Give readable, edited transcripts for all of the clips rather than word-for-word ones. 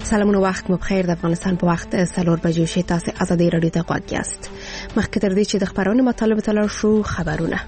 سلامونه وخت مو بخیر. د افغانستان په وخت 4 بجې شي. تاسو ازادي رادیو ته غوږ یاست. مخکې تر دې چې د خبرونو مطالب تلل شو خبرونه.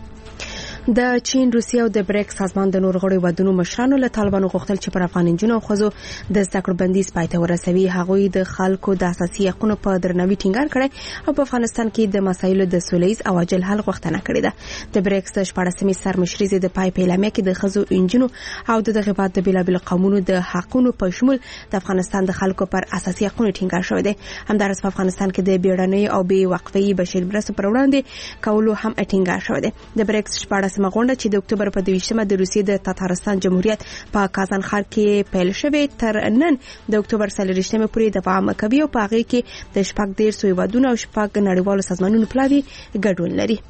د چین، روسیه او د بریکس سازمان د نور غړو ودونو مشرانو له طالبانو غوښتل چې پر افغان جنونو او خزو د زده کړو بندیز پای ته ورسوي. هغوی د خلکو د اساسي حقوقو په درناوي ټینګار کړی او په افغانستان کې د مسایلو د سولهییز او عاجل حل غوښتنه کړې ده. د بریکس د 14مې سرمشري د پای په اعلامیه کې د خزو انجونو او د غیبات د بلابل قومونو د حقوقو په شمول د افغانستان د خلکو پر اساسي حقوقو ټینګار شوی دی. همدارس په افغانستان کې د بیړنۍ او بې وقفې بشري مرستو پر وړاندې کولو هم ټینګار شوی دی. د بریکس 14مه غونډه چې د اکتوبر په 22مه د روسیې د تاتارستان جمهوریت په کازان ښار کې پیل شوه تر نن د اکتوبر 23مه پورې دوام کوي او په هغه کې د 14 هیوادونو او 14 نړیوالو سازمانونو پلاوي ګډون لري.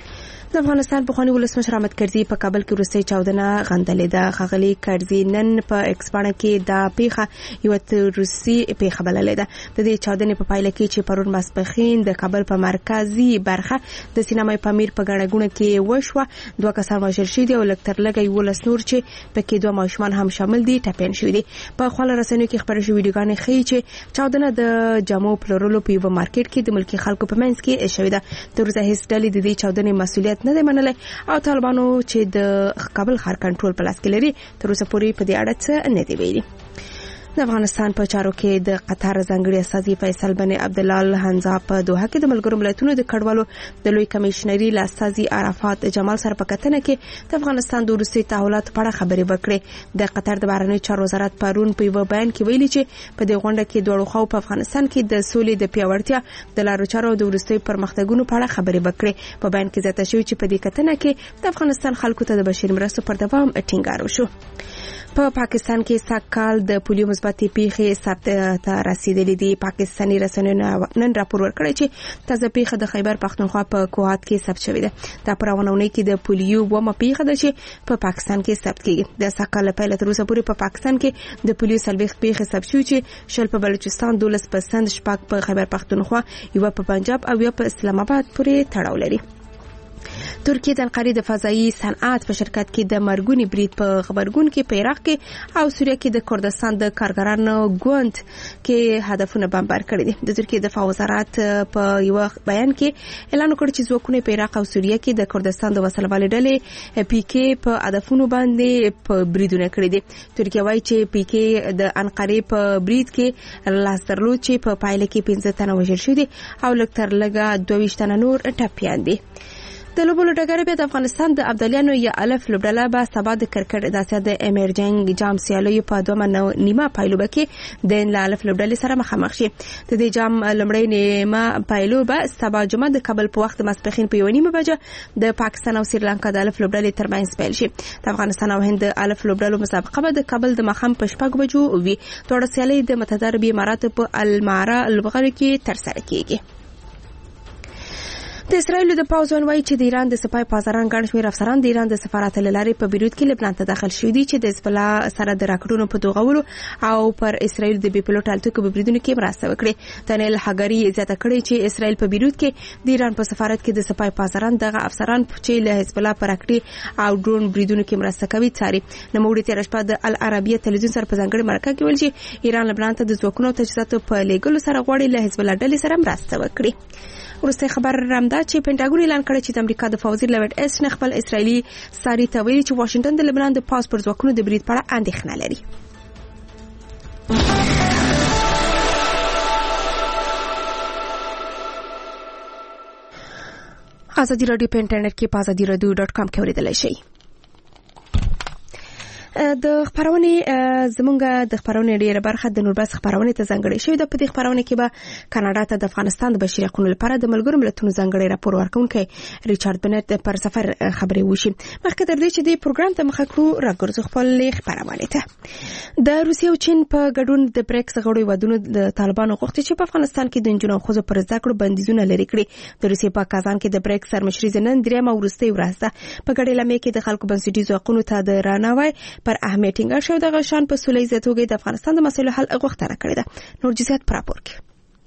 د افغانستان پخوانی ولسمشر احمد کرزي په کابل کې وروستۍ چاودنه غندلې ده. خغلی کرزي نن په ایکس باندې کې دا پیښه یو روسي پیښه بللې ده. د دې چاودنې په پایله کې چې پرون ماسپخین د کابل په مرکزی برخه د سینما پامیر په ګڼګونه کې وشوه، 2 کسان وژل شوي دي او لکتر لګي ولس نور چې پکې 2 ماشومان هم شامل دي ټاپین شوي دي. په خپل رسنیو کې خبرې شوې ویډیوګانې ښیي چې چاودنه د جامو پلورلو په یو مارکیټ کې د ملکی خلکو په منځ کې شوې ده. تر اوسه هیڅ ډلې د دې چاودنې مسؤلیت نه دی منلای او طالبانو چې د کابل ښار کنټرول په لاس کې لري تر اوسه پورې په دې اړه څه نه دی ویلي. د افغانستان په چارو کې د قطر ځانګړي استازي فیصل بن عبد الله الحنزا په دوحه کې د ملګرو ملتونو د کډوالو د لوی کمشنري لاستازي عرفات جمال سره په کتنه کې د افغانستان د روسي تحولاتو په اړه خبرې وکړې. د قطر د بهرنیو چارو وزارت پرون په یو بیان کې ویلي چې په دې غونډه کې دوه خو په افغانستان کې د سولې د پیاوړتیا د لارو چارو د ورستي پرمختګونو په اړه خبرې وکړې. په بیان کې زیاته شوی چې په دې کتنه کې د افغانستان خلکو ته د بشري مرستو پر دوام ټینګار وشو. په پاکستان کې ساکال د پولیو مثبتې پیښې ثبت ته رسیدلې دي. پاکستاني رسنیو نن راپور ورکړی چې تازه پیښه د خیبر پختونخوا په کوهات کې ثبت شوې ده. دا پرونونه کې د پولیو ومه پیښه ده چې په پاکستان کې ثبت کیږي. د ساکال په لټ روسه پورې په پاکستان کې د پولیو سلويخ پیښه ثبت شوې چې شل په بلوچستان، 12 په سند، 6 په خیبر پختونخوا، یو په پنجاب او یو په اسلام آباد پورې تړاو لري. ترکیه د انقرې د فضایي صنعت په شرکت کې د مرګونی برید په خبرګون کې په عراق کې او سوریه کې د کردستان د کارګرانو ګوند کې هدفونه بمبار کړي دي. د ترکیه دفاع وزارت په یو بیان کې اعلان وکړ چې ځواکونه په عراق او سوریه کې د کردستان د وسلوالې ډلې پی کې په هدفونو باندې په بریدونه کړي دي. ترکیه وايي چې پی کې د انقرې په برید کې لاس درلود چې په پایله کې 15 تنه وژل شوي دي او لکتر لګه 22 تنه نور ټپيان دي. د لوبولو ډګر په افغانستان د ابدالیانو یا الف لوبډله به سبا د کرکټ د اسیا د امرجنګ جام سیالیو په 2 پایلوبه کې د الف لوبډلې سره مخامخ شي. د دې جام لمړی نیمه پایلوبه سبا جمعه د کابل په وخت ماسپخین په 1:30 بجه د پاکستان او سریلانکا د الف لوبډلې ترمنځ پیل شي. د افغانستان او هند د الف لوبډلو مسابقه به د کابل د مخام په 6 بجو وي. دوه سیالۍ د متحده عربي اماراتو په المعرا البغر کې ترسره کیږي. د اسرایل د پاوزون وایي چې د ایران د سپای پازاران ګڼ شمېر افسران د ایران د سفارت لارې په بیروت کې لبنان ته داخل شوي دي چې د حزب الله سره د راکټونو په توغولو او پر اسرایل د بي پلوټ الوتکو په بریدونو کې مرسته وکړي. دانیل هاګری زیاته کړې چې اسرایل په بیروت کې د ایران په سفارت کې د سپای پازاران دغه افسران چې له حزب الله پر راکټي او ډرون بریدونو کې مرسته کوي څاري. نوموړي تیر شپه د العربیه تلویزیون سره په ځانګړي مرکه کې ویل چې ایران لبنان ته د ځواکونو او تجهیزاتو په لېږلو سره غواړي له حزب الله ډلې سره مرسته وکړي. ورسته خبر رامدا چې پینټاګون اعلان کړی چې د امریکا د فوزیر لیوټ اس نه خپل اسرایلی ساري ته ویلي چې واشنگټن د لبنان د پاس پر ځواکونو د برید په اړه اندېښنه لري. ازادي رادیو په انټرنیټ کې په azadiradio.com کې اوریدلای شئ. د خبرونه زمونږ د خبرونه ډیره برخه د نوربس خبرونه ته ځانګړې شوې ده. په دې خبرونه کې به کاناډا ته د افغانستان د بشري حقوقو لپاره د ملګرو ملتونو ځانګړي راپور ورکونکي ریچارډ بنټ پر سفر خبرې وشي. مخکې تر دې چې د پروګرام ته مخه کړو راګرځو خپل خبرونه ته. د روسیې او چین په ګډون د بریکس غړو ودونو د طالبانو غوښتي چې په افغانستان کې د انجونو خو پر زده کړو بندیزونه لري کړي. د روسیې په کازان کې د بریکس سرمشري نن درېمه ورستۍ ورځ ده. په ګډه لمې کې د خلکو بنسټیزو حقوقو ته د رانوي پر اهمیت ټینګار شو. د غشان په سولې زیاتوګي د افغانستان د مسایلو حل غوښتنه کړې ده. نور جزئیات پر راپور کې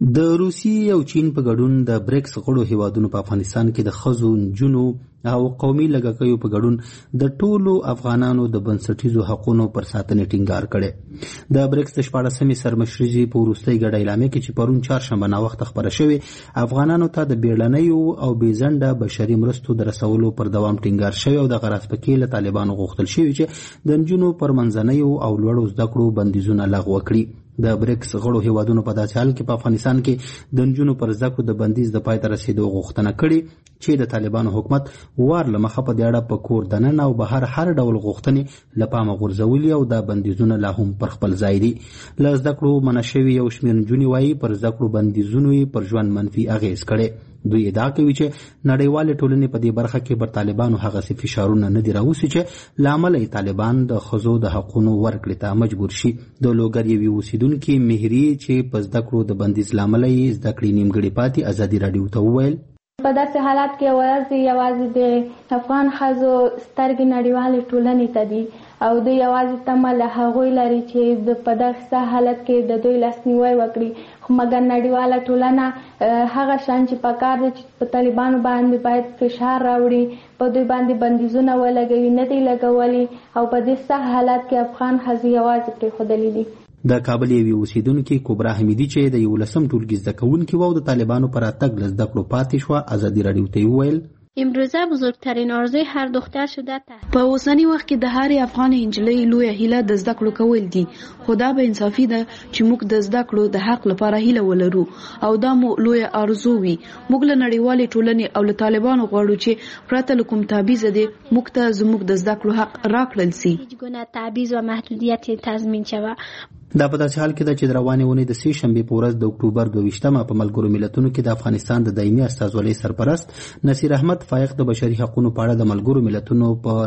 د روسیې او چین په ګډون د بریکس غړو هیوادونو په افغانستان کې د ښځو، نجونو او قومي لږکیو په ګډون د ټولو افغانانو د بنسټیزو حقوقو پر ساتنې ټینګار کړی. د بریکس د 14مې سرمشرۍ په وروستۍ ګډه اعلامیه کې چې پرون چهارشنبه ناوخته خبره شوې، افغانانو ته د بیړنیو او بېځنډه بشري مرستو د رسولو پر دوام ټینګار شوی او د غرض پکې له طالبانو غوښتل شوي چې د نجونو پر منځنیو او لوړو زده کړو بندیزونه لغوه کړي. د بریکس غړو هیوادونو په داسې حال کې په افغانستان کې د نجونو پر زده کړو د بندیز د پای ته رسیدو غوښتنه کړې چې د طالبانو حکومت وار له مخه په دې اړه په کور دننه او بهر هر ډول غوښتنې له پامه غورځولي او دا بندیزونه لا هم پر خپل ځای دي. له زده کړو منع شوي یو شمېر نجونې وایي پر زده کړو بندیزونو یې پر ژوند منفي اغېز کړی. دوی ادعا کوي چې نړیوالې ټولنې په دې برخه کې پر طالبانو هغسې فشارونه نه دي راوستي چې له امله یې طالبان د ښځو د حقونو ورکړې ته مجبور شي. د لوګر یوې اوسیدونکي مهري چې په زده کړو د بندیز له امله یې زده کړې نیمګړې پاتې ازادي راډیو ته وویل په داسې حالات کې یوازې د افغان ښځو سترګې نړیوالې ټولنې ته دي او دوی یوازې تمه له هغوی لري چې په داسې حالت کې د دوی لاسنیوی وکړي، خو مګر نړیواله ټولنه هغه شان چې پکار دی چې په طالبانو باندې باید فشار راوړي، په دوی باندې بندیزونه ولګوي، نه دی لګولي او په دې سخت حالت کې افغان ښځې یوازې پرېښودلې دي. د کابل یوې اوسیدونکي کبرا حمیدي چې د 11م ټولګي زده کوونکې وه او د طالبانو پر راتګ له زده کړو پاتې شوه، ازادي راډیو ته وویل امروزه بزرگترین آرزوی هر دختر شده په اوسنی وخت کې د هرې افغان نجلۍ لویه هیله د زده کړو کول دي، خو دا به انصافي ده چې موږ د زده کړو د حق لپاره هیله ولرو او دا مو لویه آرزو وي. موږ له نړیوالې ټولنې او له طالبانو غواړو چې پرته له کوم تبعیض دې موږ ته زموږ د زده کړو حق راکړل سي. هیڅ گونه تبعیض و محدودیت تضمین شود. دا په داسې حال کې ده چې د روانې اونۍ د 3 شنبې په ورځ د اکتوبر 22مه په ملګرو ملتونو کې د افغانستان د دایمي استازولۍ سرپرست نصیر احمد فائق د بشري حقوقو په اړه د ملګرو ملتونو په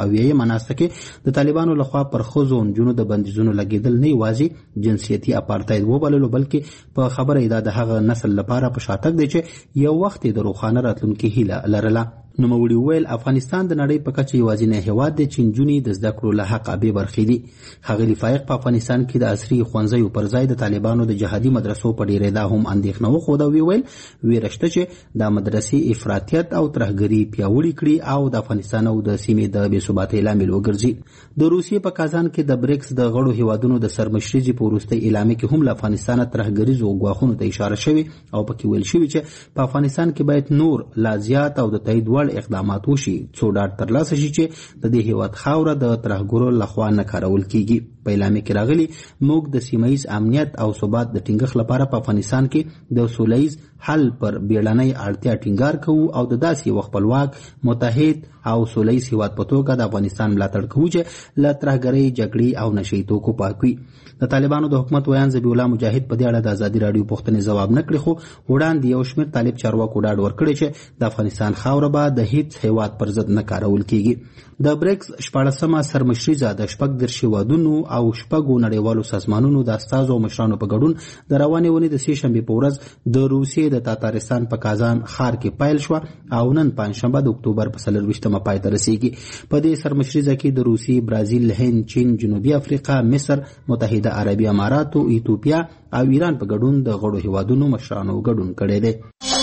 9 ناسته کې د طالبانو لخوا پر ښځو او نجونو د بندیزونو لګېدل نه یوازې جنسیتي اپارتاید وبللو بلکې په خبره یې د هغه نسل لپاره په شاتګ دی چې یو وخت د روښانه راتلونکي هیله لرله. نوموړي وویل افغانستان د نړۍ په کچه یوازینی هیواد دی چې نجونې د زده کړو له حقه بې برخې دي. ښاغلي فائق په افغانستان کې د عصري ښوونځیو پر ځای د طالبانو د جهادي مدرسو په ډېرېدا هم اندېښنه وښوده او ویل ویره شته چې دا مدرسې افراطیت او ترهګري پیاوړې کړي او د افغانستان او د سیمې د بې ثباتۍ لامل وګرځي. د روسیې په کازان کې د بریکس د غړو هیوادونو د سرمشرۍ په وروستۍ اعلامیه کې هم له افغانستانه ترهګریزو ګواښونو ته اشاره شوې او پکې ویل شوي چې په افغانستان کې باید نور لا زیات او د تایید وړ اقدامات وشي څو ډاډ ترلاسه شي چې د دې هیواد خاوره د ترهګرو لخوا نه کارول کیږي. په اعلامیه کې راغلي موږ د سیمه‌ییز امنیت او ثبات د ټینګښت لپاره په افغانستان کې د سوله‌ییز حل پر بیړنۍ اړتیا ټینګار کوو او د داسې یو خپلواک متحد او سوله‌ییز هیواد په توګه د افغانستان ملاتړ کوو چې له ترهګرۍ جګړې او نشهیي توکو پاک وي. د طالبانو د حکومت ویان ذبیح الله مجاهد په دې اړه د ازادي راډیو پوښتنې ځواب نه کړي، خو وړاندې یو شمېر طالب چارواکو ډاډ ورکړی چې د افغانستان خاوره به د هیڅ هیواد پر ضد نه کارول کیږي. د بریکس 14مه سرمشرۍ د 14 هیوادونو او 6 نړیوالو سازمانونو د استازو او مشرانو په ګډون د روانې اونۍ د 3 شنبې په ورځ د روسیې د تاتارستان په کازان ښار کې پیل شوه او نن پنجشنبه د اکتوبر په 24مه پای ته رسیږي. په دې سرمشرۍ کې د روسیې، برازیل، هند، چین، جنوبي افریقا، مصر، متحده عربي اماراتو، ایتوپیا او ایران په ګډون د غړو هیوادونو مشرانو ګډون کړی دی.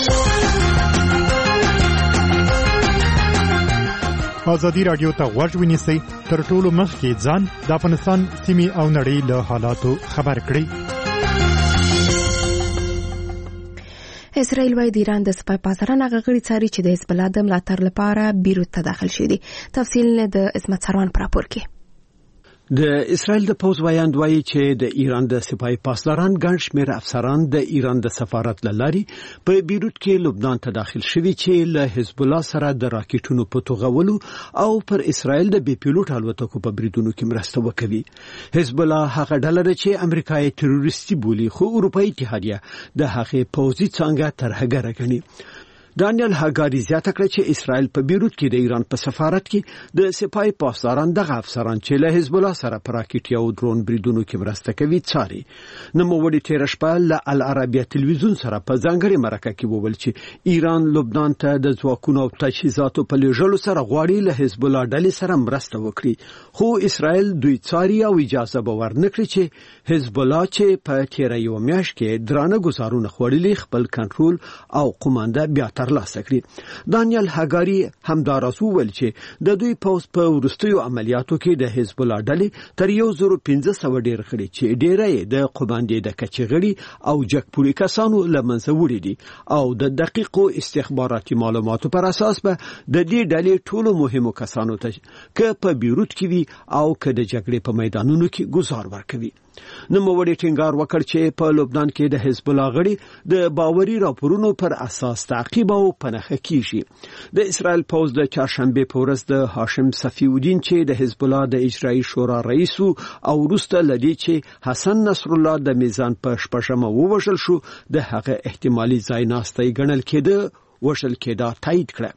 ازادي راډیو ته غوږ ونیسئ، تر ټولو مخکې ځان د افغانستان سیمې او نړۍ له حالاتو خبر کړئ. اسرائیل وايي د ایران د سپای پاسداران هغه غړي څاري چې د حزب الله د ملاتړ لپاره بیروت ته داخل شوي دي. تفصیل د عصمت سروان په راپور کې. د اسرائیل د پوز وایاند وایي چې د ایران د سپای پاسداران ګڼ شمېر افسران د ایران د سفارت له لارې په بیروت کې لبنان ته داخل شوي چې له حزب الله سره د راکټونو په توغولو او پر اسرائیل د بې پیلوټ الوتکو په بریدونو کې مرسته وکوي. حزب الله هغه ډله ده چې امریکا یې تروریستي بولي، خو اروپایي اتحادیه د هغې پوځي څانګه ترهګره ګڼي. دانیل هاګاری زیاته کړه چې اسرائیل په بیروت کې د ایران په سفارت کې د سپای پاسداران دغه افسران چې له حزب الله سره پر راکټ او درون بریدونو کې مرسته کوي څاري. نوموړي تیر شپه له العربیه تلویزیون سره په ځانګړي مرکه کې وویل چې ایران لبنان ته د ځواکونو او تجهیزاتو په لېږلو سره غواړي له حزب الله ډلې سره مرسته وکړي، خو اسرائیل دوی څاري او اجازه به ورنکړي چې حزب الله چې په تیر یو میاشت کې درانه ګزارونه خوړلي خپل کنټرول او قومانده بیا ترلاسه کړي. دانیل هاګاری همداراز وویل چې د دوی پوز په وروستیو عملیاتو کې د حزب الله ډلې تر 1500 ډیر خړي چې ډیره د قوماندې د کچغړي او جګپوري کسانو لمنځه وړي دي او د دقیقو استخباراتي معلوماتو پر اساس به د دې ډلې ټولو مهمو کسانو ته ک په بیروت کې وي او ک د جګړې په میدانونو کې گزار ورکوي. نوموړي ټینګار وکړ چې په لبنان کې د حزب الله غړي د باوري راپورونو پر اساس تعقیب او پنهخه کیږي. د اسرائیل پوز د چهارشنبه په ورځ د هاشم صفی الدین چې د حزب الله د اجرایي شورا رئیس او وروسته لدی چې حسن نصر الله د میزان په شپږمه ووژل شو د هغه احتمالي ځای ناستي ګڼل کېده وشل کېده تایید کړه.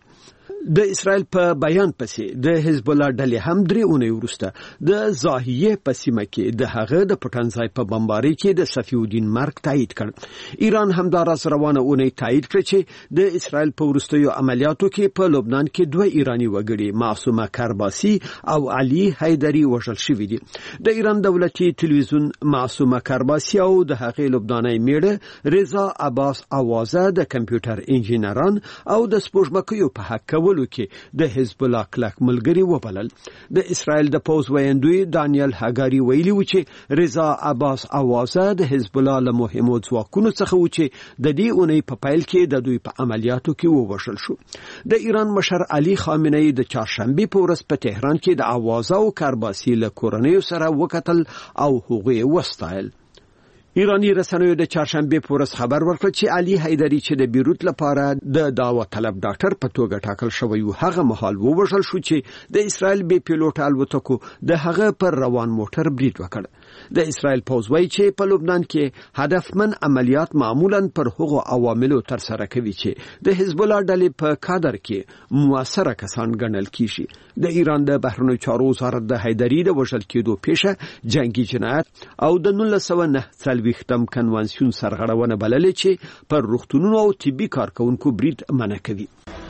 د اسرائیل په بیان پسې د حزب الله ډلې هم درې اونۍ وروسته د زاهیه په سیمه کې د هغه د پټنځای په بمباري کې د صفی الدین مرګ تایید کړ. ایران همداراز روانه اونۍ تایید کړ چې د اسرائیل په وروستیو عملیاتو کې په لبنان کې دوه ایرانی وګړي معصومه کرباسی او علي حیدری وژل شوي دي. د ایران دولتي تلویزیون معصومه کرباسی او د هغې لبناني میړه رضا عباس اوازه د کمپیوټر انجینران او د سپوږمکیو په حق کې د حزب الله کلک ملګری وبلل. د اسرائیل د پوز ویاندوی دانیل هاګاری ویلي و چې رضا عباس اوازه د حزب الله له مهمو ځواکونو څخه و چې د دې اونۍ په پیل کې د دوی په عملیاتو کې ووژل شو. د ایران مشر علي خامنه‌ای د چهارشنبه په ورځ په تهران کې د اوازه او کرباسی له کورنیو سره وکتل او هغوی وستایل. ایرانی رسنیو د چهارشنبه په ورځ خبر ورکړ چې علي حیدری چې د بیروت لپاره د دعوت طلب ډاکټر په توګه ټاکل شوی و هغه مهال ووژل شو چې د اسرائیل بي پیلوټ الوتکو د هغه پر روان موټر برید وکړ. د اسرائیل پوز وایي چې په لبنان کې هدفمن عملیات معمولا پر هغو عواملو تر سره کوي چې د حزب الله ډلې په کادر کې موثره کسان ګڼل کیږي. د ایران د بهرنیو چارو وزارت د حیدری د وژل کېدو پیښه جنگي جنایت او د 1909 ویختم کنوانسیون سرغړونه بللې چې پر روغتونونو او طبي کارکونکو برید منع کوي.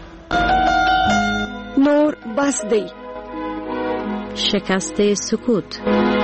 نور بس دی شکست سکوت.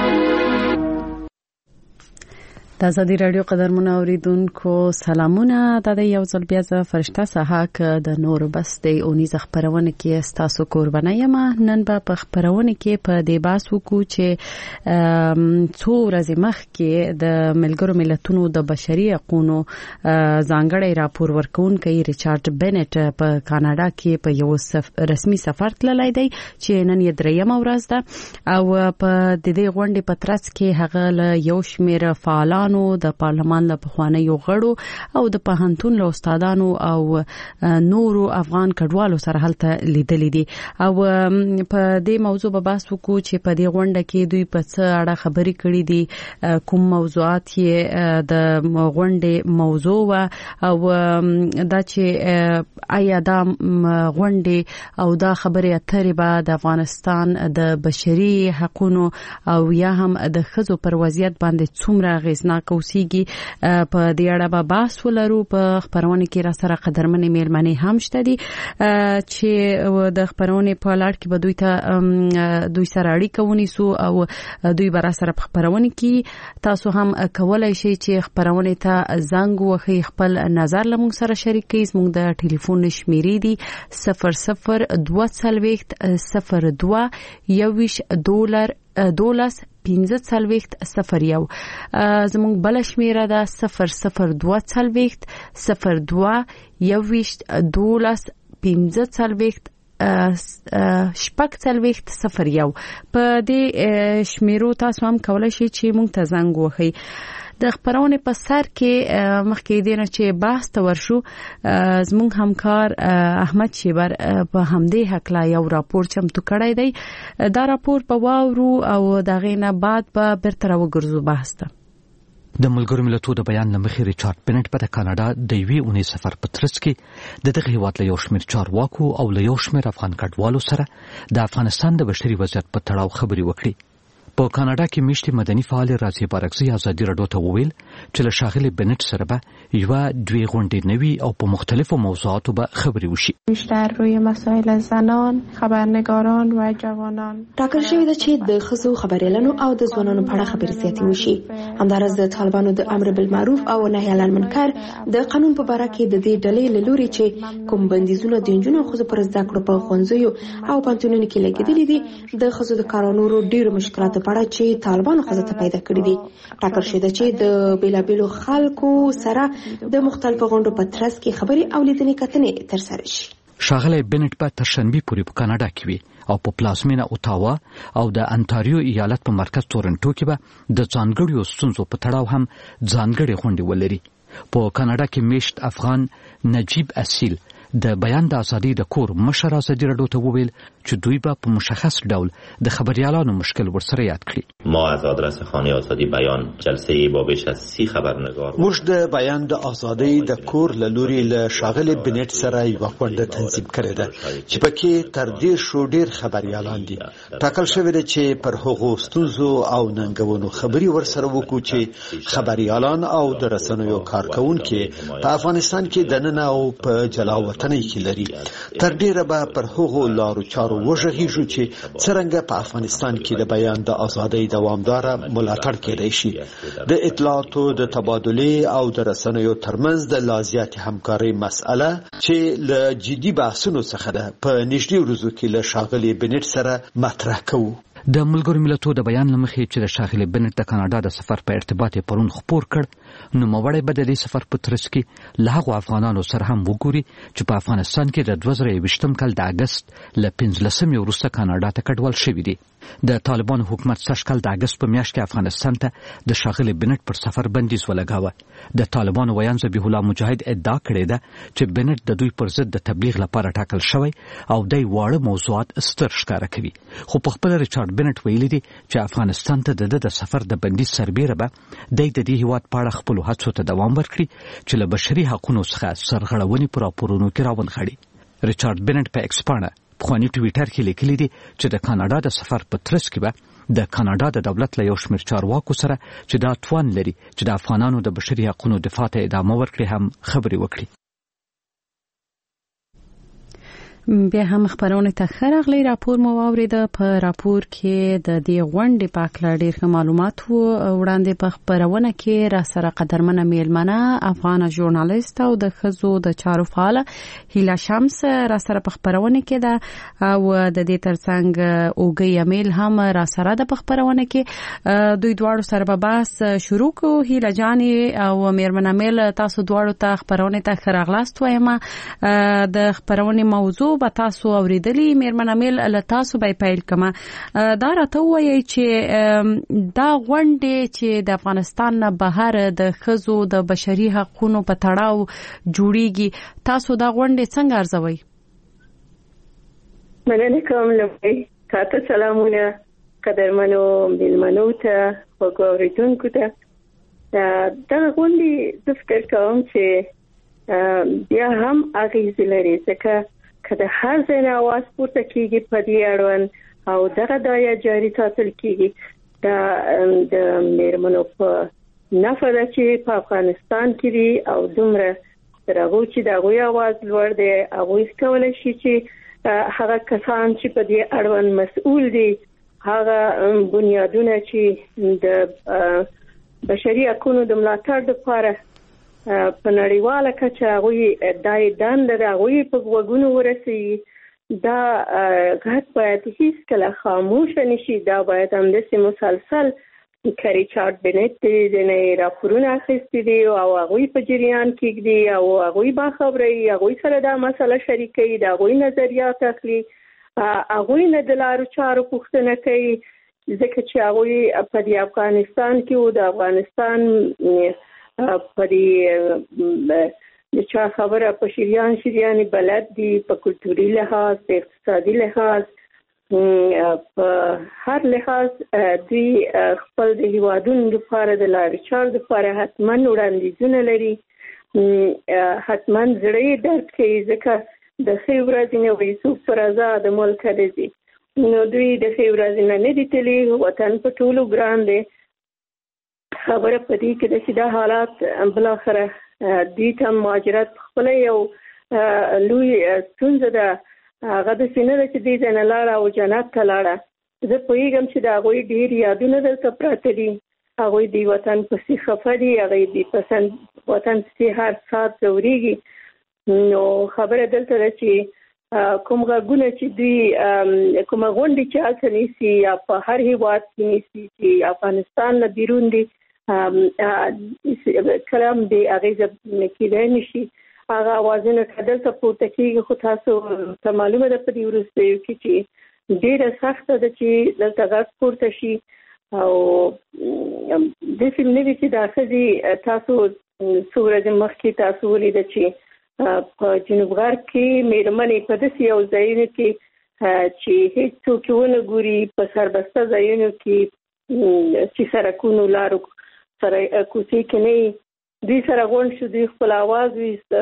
د ازادي رادیو قدرمنو اوریدونکو سلامونه. د یو ځل بیا ز فرشته صحاک د نور بس د اونیز خبرونه کې تاسو قربانه یم. نن په خبرونه کې په دې باس وکړو چې څو ورځې مخکې د ملګرو ملتونو د بشري حقوقو ځانګړی راپور ورکونکي ریچارډ بنټ په کاناډا کې په یو رسمي سفر تللی دی چې نن یې درېمه ورځ ده او په دې غونډې په ترڅ کې هغه له یو شمېر فعالانو د پارلمان له پخوانیو غړو او د پوهنتون له استادانو او نورو افغان کډوالو سره هلته لیدلې دي او په دې موضوع به بحث وکړو چې په دې غونډه کې دوی په څه اړه خبرې کړې دي، کوم موضوعات یې د غونډې موضوع او دا چې آیا دا غونډې او دا خبرې اترې به د افغانستان د بشري حقوقو او یا هم د ښځو پر وضعیت باندې څومره اغیزناک کوسيږي په دې اړه به بحث ولرو. په خبرونه کې را سره قدرمنې میلمنې هم شته دي چې د خبرونه په لړ کې به دوی سره اړیکه ونیسو او دوی به را سره په خبرونه کې تاسو هم کولای شئ چې خبرونه ته زنګ وهئ، خپل نظر له موږ سره شریک کړئ. موږ د ټلیفون نشمیرې دي 0022 $12 $15.01. زموږ بل شمیره ده 0022 $12 $15.01. په دې شمیرو تاسو هم کولای شئ چې موږ ته زنګ وهئ. د خبرونه په سر کې مخکې دینه چې بحث ته ورشو زموږ همکار احمد شیبر په همدې حق لا یو راپور چمتو کړی دی. دا راپور په واورو او دا غینه بعد به برتر وګرځو بحث ته. د ملګرو ملتونو د بیان لمخې ریچارډ بنټ په کاناډا د یوې اونۍ سفر په ترڅ کې د دغه هیواد له یو شمېر چارواکو او له یو شمېر افغان کډوالو سره د افغانستان د بشري وضعیت په تړاو خبرې وکړي. په کاناډا کې میشتي مدني فعال راضیه بارکزي ازادي راډیو ته وویل چې له ښاغلي بنټ سره به یوه دوې غونډې نوي او په مختلفو موضوعاتو به خبرې وشي. بیشتر روی مسائل زنان، خبرنگاران و جوانان ټاکل شوې ده چې د ښځو خبریالانو او د ځوانانو په اړه خبرې زیاتې وشي. همداراز د طالبانو د امر بالمعروف او نهي عن المنکر د قانون په باره کې د دې ډلې له لوري چې کوم بندیزونه د نجونو او ښځو پر زده کړو په ښوونځیو او پوهنتونونو کې لګېدلي دي د ښځو د کارونو ډېرو مشکلاتو په اړه چې طالبانو ښځو ته پیدا کړي دي. ټاکل شوې ده چې د بیلابیلو خلکو سره د مختلفو غونډو په ترڅ کې خبرې او لیدنې کتنې ترسره شي. ښاغلی بنټ به تر شنبې پورې په کاناډا کې وي او په پلازمینه اوتاوا او د انټاریو ایالت په مرکز تورنټو کې به د ځانګړیو ستونزو په تړاو هم ځانګړې غونډې ولري. په کاناډا کې میشت افغان نجیب اصیل د بیان د ازادۍ د کور مشر ازادي راډیو ته وویل چې دوی به په مشخص ډول د خبریالانو مشکل ورسره یاد کړي. ما از آدرس خانه آزادی بیان جلسه با بیش از 30 خبرنگار موږ د بیان د ازادۍ د کور له لوري له ښاغلي بنټ سره یوه غونډه تنظیم کړې ده چې پکې تر دې شو ډېر خبریالان دي. ټاکل شوې ده چې پر هغو ستونزو او ننګونو خبري ورسره وکړو چې خبریالان او د رسنیو کارکونکي په افغانستان کې دننه او په جلا وطنۍ کې لري. تر ډیره به پر هغو لارو چارو وژغیږو چې څرنګه په افغانستان کې د بیان د ازادۍ دوامداره ملاتړ کېدای شي. د اطلاعاتو د تبادلې او د رسنیو ترمنځ د لا زیاتې همکارۍ مسأله چې له جدي بحثونو څخه ده په نږدې ورځو کې له ښاغلي بنټ سره مطرح کوو. د ملګرو ملتونو د بیان لمخې چې د ښاغلي بنټ د کاناډا د سفر په ارتباط یې پرون خپور کړ، نوموړی به د دې سفر په ترڅ کې له هغو افغانانو سره هم وګوري چې په افغانستان کې د 2021 کال د اګست له 15 وروسته کاناډا ته کډوال شوي دي. د طالبانو حکومت سږ کال د اګست په میاشت کې افغانستان ته د ښاغلي بنټ پر سفر بندیز ولګاوه. د طالبانو ویان ذبیح الله مجاهد ادعا کړې ده چې بنټ د دوی پر ضد د تبلیغ لپاره ټاکل شوی او دی واړه موضوعات ستر ښکاره کوي. خو په خپل ریچارډ بنټ ویلي دي چې افغانستان ته د سفر د بندیز سربیره به د دې هیواد په اړه خپلو هڅو ته دوام ورکړي چې له بشري حقونو څخه سرغړونې په راپورونو کې راونغاړي. ریچارډ بنټ په ایکس پاڼه پخواني ټویټر کې لیکلي دي چې د کاناډا د سفر په ترڅ کې به د کاناډا د دولت له یو شمېر چارواکو سره چې دا توان لري چې د افغانانو د بشري حقونو دفاع ته ادامه ورکړي هم خبرې وکړي. بیا هم خبرونه ته خرغلی راپور مو واوریده. په راپور کې د دې غونډې په اړه ډېر معلومات وړاندې په خبرونه کې را سره قدرمنه میلمنه افغان ژورنالیست او د ښځو د چارو فعال هیله شمس را سره په خبرونه کې ده او د دې ترڅنګ اوګي امیل هم را سره د خبرونه کې دوی دواړو سره به بحث شروع کو. هیله جانی او میرمن امیل تاسو دواړو ته خبرونه ته خرغلاست وایم. د خبرونه موضوع به تاسو اوریدلی. میرمن امیل له تاسو به پیل کما دا راته وایي چې دا غونډه چې د افغانستان نه بهر د ښځو د بشري حقوقو په تړاو جوړیږي، تاسو دا غونډه څنګه ارزوئ؟ مننه کوم. لومړی تاسو سلامونه قدرمنو میلمنو ته او اوریدونکو ته. دا غونډه د فکر کوم چې بیا هم اغیز لري ځکه کله هر ځای نه आवाज پورته کیږي په دې اړوند او دغه دایا جاری ساتل کیږي. دا د میرمنو په نفع ده چې په افغانستان کې دي او دومره راغو چې دا غوي आवाज لوړ دی. هغه کولای شي چې هغه کسان چې په دې اړوند مسؤل دي هغه بنیادونه چې د بشري حقوقو د ملاتړ لپاره په نړیواله کچه هغه دای دند هغه په وګونو ورسي دا غږ باید هیڅ کله خاموش نشي. دا باید هم د مسلسل ریچارډ بنټ د راپورونه اخیستي دي او هغه په جریان کې دي او هغه با خبري هغه سره دا مسله شریکي دا هغه نظریات اخلي هغه نه د لارو چارو پوښتنه کوي ځکه چې هغه په افغانستان کې او د افغانستان په دې چا خبره په شریان بلد دي په کلتوري لحاظ په اقتصادي لحاظ په هر لحاظ دوی خپل د هیوادونو لپاره د لارې چارو لپاره حتما وړاندیزونه لري، حتما زړه درد کوي، ځکه د ښې ورځې نه وایي څوک پر آزاد ملک نه ځي. نو دوی د ښې ورځې نه دي تللي، وطن په ټولو ګران دی. خبره په دې کې ده چې دا حالات بالاخره دوی ته مهاجرت خپله یو لوی ستونزه ده. هغه داسې نه ده چې دې ځای نه لاړه او جنت ته لاړه. زه پوهېږم چې د هغوی ډېر یادونه دلته پراته دي، هغوی د وطن پسې خفه دي، هغوی د وطن پسې هر ساعت ځورېږي. نو خبره دلته ده چې کوم غږونه چې دوی کومه غونډې چې هلته نیسي یا په هر هېواد کې نیسي چې افغانستان نه بیرون دي، کله هم د اغېزه کېدای نه شي. هغه اوازونه که دلته پورته کېږي، خو تاسو ته معلومه ده په دې وروستیو کې چې ډېره سخته ده چې دلته غږ پورته شي. او داسې نه وي چې دا ښځې تاسو څو ورځې مخکې تاسو ولیده چې په جنوب غرب کې مېرمنې په داسې یو ځایونو کې چې هېڅ څوک یې ونه ګوري، په سربسته ځایونو کې چې سړکونو لارو سره کوڅې کې نه وي، دوی سره غونډ شو، دوی خپل آواز ویسته.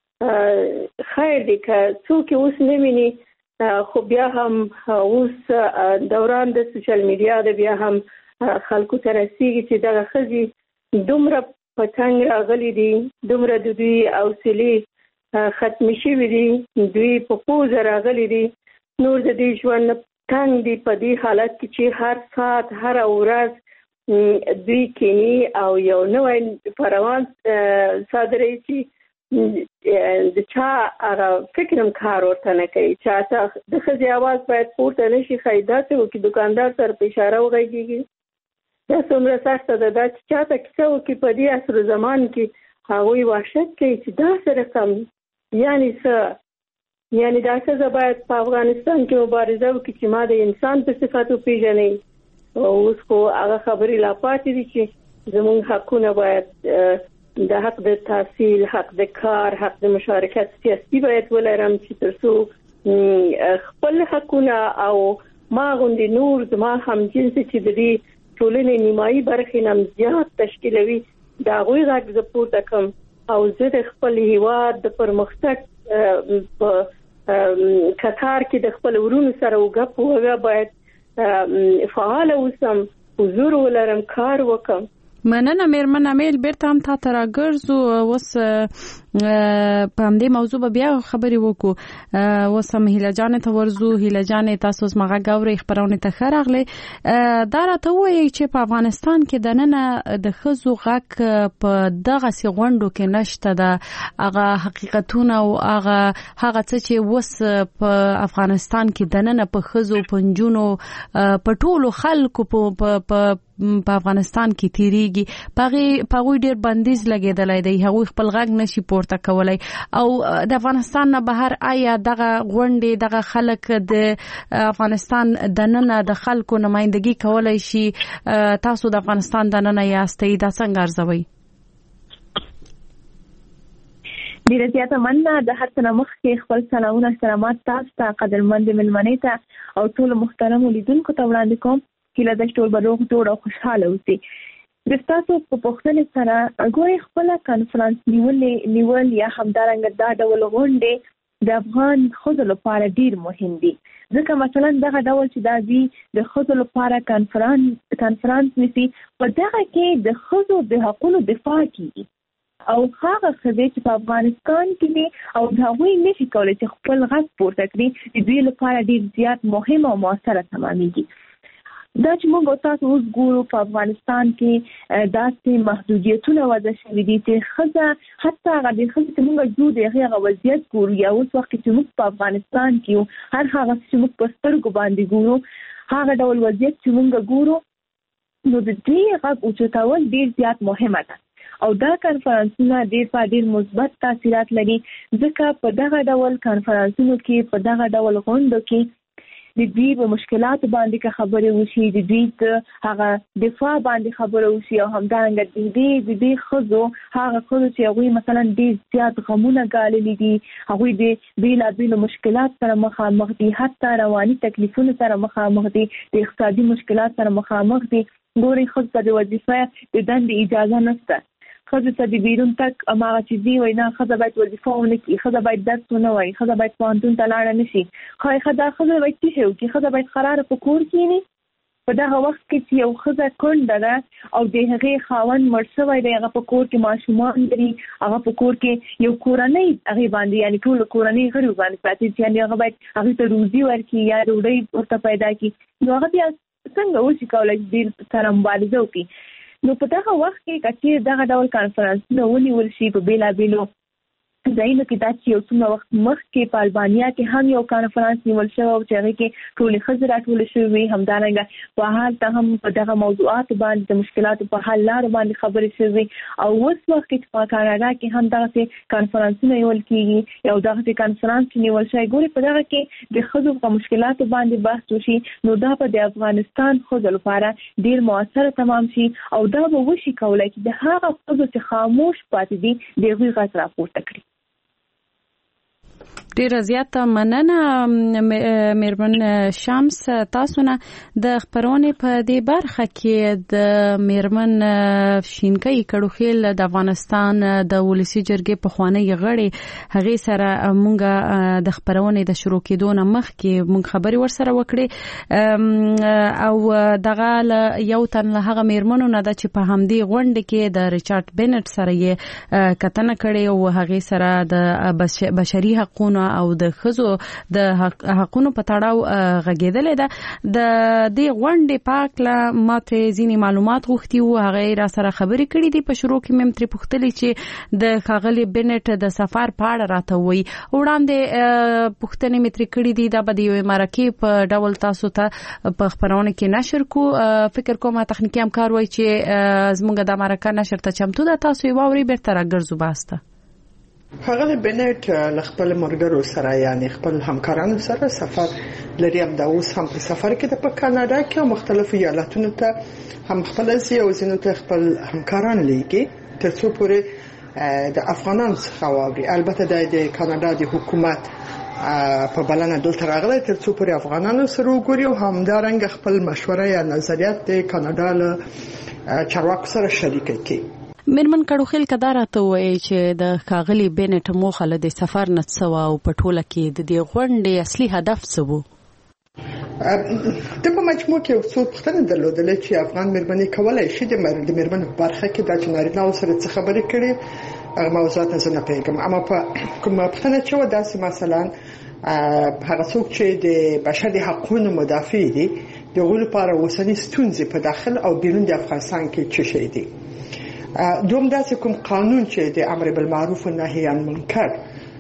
خیر دی که څوک یې اوس نه ویني، خو بیا هم اوس دوران د سوشل میډیا د بیا هم خلکو ته رسېږي چې دغه ښځې دومره په تنګ راغلي دي، دومره د دوی حوصلې ختمې شوي دي، دوی په پوزه راغلي دي، نور د دوی ژوند تنګ دي په دې حالت کې چې هر ساعت هره ورځ دوی کینی او یو نوی پروان صادروي چې د چا هغه فکر هم کار ورته نه کوي. چاته د ښځې اواز باید پورته نه شي، ښایي داسې وکړي دکاندار سره په اشاره وغږېږي. دا څومره سخته ده دا چې چاته کیسه وکړي په دې عصر و زمان کې، هغوی وحشت کوي چې داسې رقم یعنې څه، یعنې دا ښځه باید په افغانستان کې مبارزه وکړي چې ما د انسان په صفت وپېژنئ. اوس خو هغه خبرې لا پاتې دي چې زموږ حقونه باید د حق د تحصیل، حق د کار، حق د مشارکت سیاسي باید ولرم چې تر څو خپل حقونه او ما غوندې نور زما همجنسې چې د دې ټولنې نیمایي برخې نه زیات تشکیلوي د هغوی غږ زه پورته کړم او زه د خپل هېواد د پرمختګ په کتار کې د خپل ورونو سره وګپ وغه باید فعال اوسم، حضور ولرم، کار وکم. مننه مېرمن امیل، بیرته هم تا ته راګرځو. اوس په همدې موضوع به بیا خبرې وکړو. اوس هم هیله جانې ته ورځو. هیله جانې، تاسو زما غږ اورئ، خپرونې ته ښه راغلی. دا راته ووایئ چې په افغانستان کې دننه د ښځو غږ په دغسې غونډو کې نشته ده، هغه حقیقتونه او هغه څه چې اوس په افغانستان کې دننه په ښځو، په نجونو، په ټولو خلکو په افغانستان کې تیریږي، په هغوی ډېر بندیز لګېدلی دی، هغوی خپل غږ نشي پورته کولی. او د افغانستان نه بهر آیا دغه غونډې، دغه خلک د افغانستان دننه د خلکو نمایندګي کولی شي؟ تاسو د افغانستان دننه یاستئ، دا څنګه ارزوئ؟ ډیره زیاته مننه. د هر څه نه مخکې خپل سلامونه احترامات تاسو ته، قدرمند مېلمنې ته او ټولو محترمو لیدونکو ته وړاندې کوم. هیله ده چې ټول به روغ جوړ او خوشحاله اوسئ. د ستاسو په پوښتنې سره ګورئ، خپله کنفرانس نیول یا همدارنګه دا ډول غونډې د افغان ښځو لپاره ډیر مهم دي، ځکه مثلا دغه ډول چې دا دوی د ښځو لپاره کنفرانس نیسي، په دغه کې د ښځو د حقونو دفاع کیږي او هغه ښځې چې په افغانستان کې دي او هغوی نشي کولی چې خپل غږ پورته کړي، د دوی لپاره ډیر زیات مهم او موثره تمامیږي. دا چې موږ تاسو اوس ګورو په افغانستان کې داسې محدودیتونه وضع شوي دي چې ښځه حتی هغه د ښځې چې موږ ګورو د هغې وضعیت ګورو یا اوس وخت چې موږ په افغانستان کې یو، هر هغه چې موږ په سترګو باندې ګورو، هغه ډول وضعیت چې موږ ګورو، نو د دې غږ اوچتول ډېر زیات مهمه ده. او دا کنفرانسونه ډېر مثبت تاثیرات لري، ځکه په دغه ډول کنفرانسونو کې، په دغه ډول غونډو کې د دوی په مشکلات باندې خبرې وشي، د دوی هغه دفاع باندې خبرې وشي، او همدارنګه د دې خزو هغه خزو چې هغوی مثلا ډېر زیات غمونه ګاللي دي، هغوی د بېلابېلو مشکلات سره مخامخ دي، حتی رواني تکلیفونو سره مخامخ دي، د اقتصادي مشکلات سره مخامخ دي. ګورئ ښځو ته د وظیفه د دندې اجازه نشته، ښځو ته د بیرون تګ هماغه چې دوی وایي نه ښځه باید وظیفه ونه کړي، ښځه باید درس ونه وایي، ښځه باید پوهنتون ته لاړه نه شي. دا ښځه باید څه شی وکړي؟ ښځه باید قراره په کور کښېني. په دغه وخت کې چې یو ښځه کونډه ده او د هغې خاوند مړ شوی دی، هغه په کور کې ماشومان لري، هغه په کور کې یو کورنۍ هغې باندې یعنې ټولو کورنۍ غړي باندې پاتې دي، یعنې هغه باید هغې ته روزي ورکړي یا ډوډۍ ورته پیدا کړي، نو هغه بیا څنګه وشي کولی چې دې سره مبارزه وکړي؟ نو په دغه وخت کې که چېرې دغه ډول کانفرانسونه ونیول شي په بېلابېلو ځایونو کې، دا چې یو څومره وخت مخکې په البانیا کې هم یو کانفرانس نیول شوی او چې هغې کې ټولې ښځې راټولې شوې وي، همدارنګه په هلته هم په دغه موضوعاتو باندې د مشکلاتو په حل لارو باندې خبرې شوې، او اوس وخت کې په کاناډا کې هم دغسې کانفرانسونه نیول کېږي، یو دغسې کانفرانس چې نیول شوی. ګورې په دغه کې د ښځو په مشکلاتو باندې بحث وشي، نو دا به د افغانستان ښځو لپاره ډېر مؤثره تمام شي، او دا به وشي کولی چې د هغه ښځو چې خاموش پاتې دي د هغوی غږ راپورته کړي. ډیره زیاته مننه میرمن شمس، تاسو نه د خبرونې په دې برخه کې د میرمن شینکۍ کړوخیل د افغانستان د ولسی جرګې په خوانی غړي هغه سره مونږه د خبرونې د شروع کېدو نه مخکې مونږ خبري ور سره وکړي، او دغه یو تن له هغه میرمنو نه د چې په همدې غونډه کې د ریچارډ بینټ سره یې کتنه کړې او هغه سره د بشري حقوقو او د ښځو د حقونو په تړاو غږېدلې ده. د دې غونډې په اړه ماته ځینې معلومات غوښتي وو، هغه را سره خبرې کړې دي. په شروع کې مې ترې پوښتلې چې د ښاغلي بینټ د سفر په اړه راته وایي، وړاندې پوښتنې مې ترې کړې دي، دا به د یوې مرکې په ډول تاسو ته په خپرونه کې نشر کو. فکر کوم تخنیکي همکار وایي چې زموږ د مرکه نشر ته چمتو ده، تاسو یې واورئ بیرته راګرځو باسته. هغه بنټ له خپل مرګرو سره یعنی خپل همکارانو سره سفر لري، هم دا اوس هم په سفر کې د کاناډا کې مختلفو ایالتونو ته هم خپل ځي او ځینو ته خپل همکاران لېږي ترڅو پورې د افغانانو څخه واوري. البته د کاناډا د حکومت په بلنه دلته راغلی ترڅو پورې افغانانو سره وګوري او همدارنګه خپل مشوره یا نظریات د کاناډا له چارواکو سره شریک کړي. میرمن کړوخیل کدا راته وایي چې د ښاغلي بینټ موخه له د سفر نه څه او په ټوله کې د دې غونډې اصلي هدف څه وو؟ د په مجموع کې یو څو پوښتنې درلودلې چې افغان میرمنې کولای شي د میرمنو په برخه کې د نارینه‌و سره څه خبرې کړي، هغه موضوعات نه زه پیژنم. اما په کومه پوښتنه چې و داسې مثلا هغه څوک چې د بشري حقوقو مدافع دي د هغوی لپاره اوسنۍ ستونزې په داخل او بیرون د افغانستان کې څه شي دي. دوم داسې کوم قانون چې د امر بالمعروف و نهی عن منکر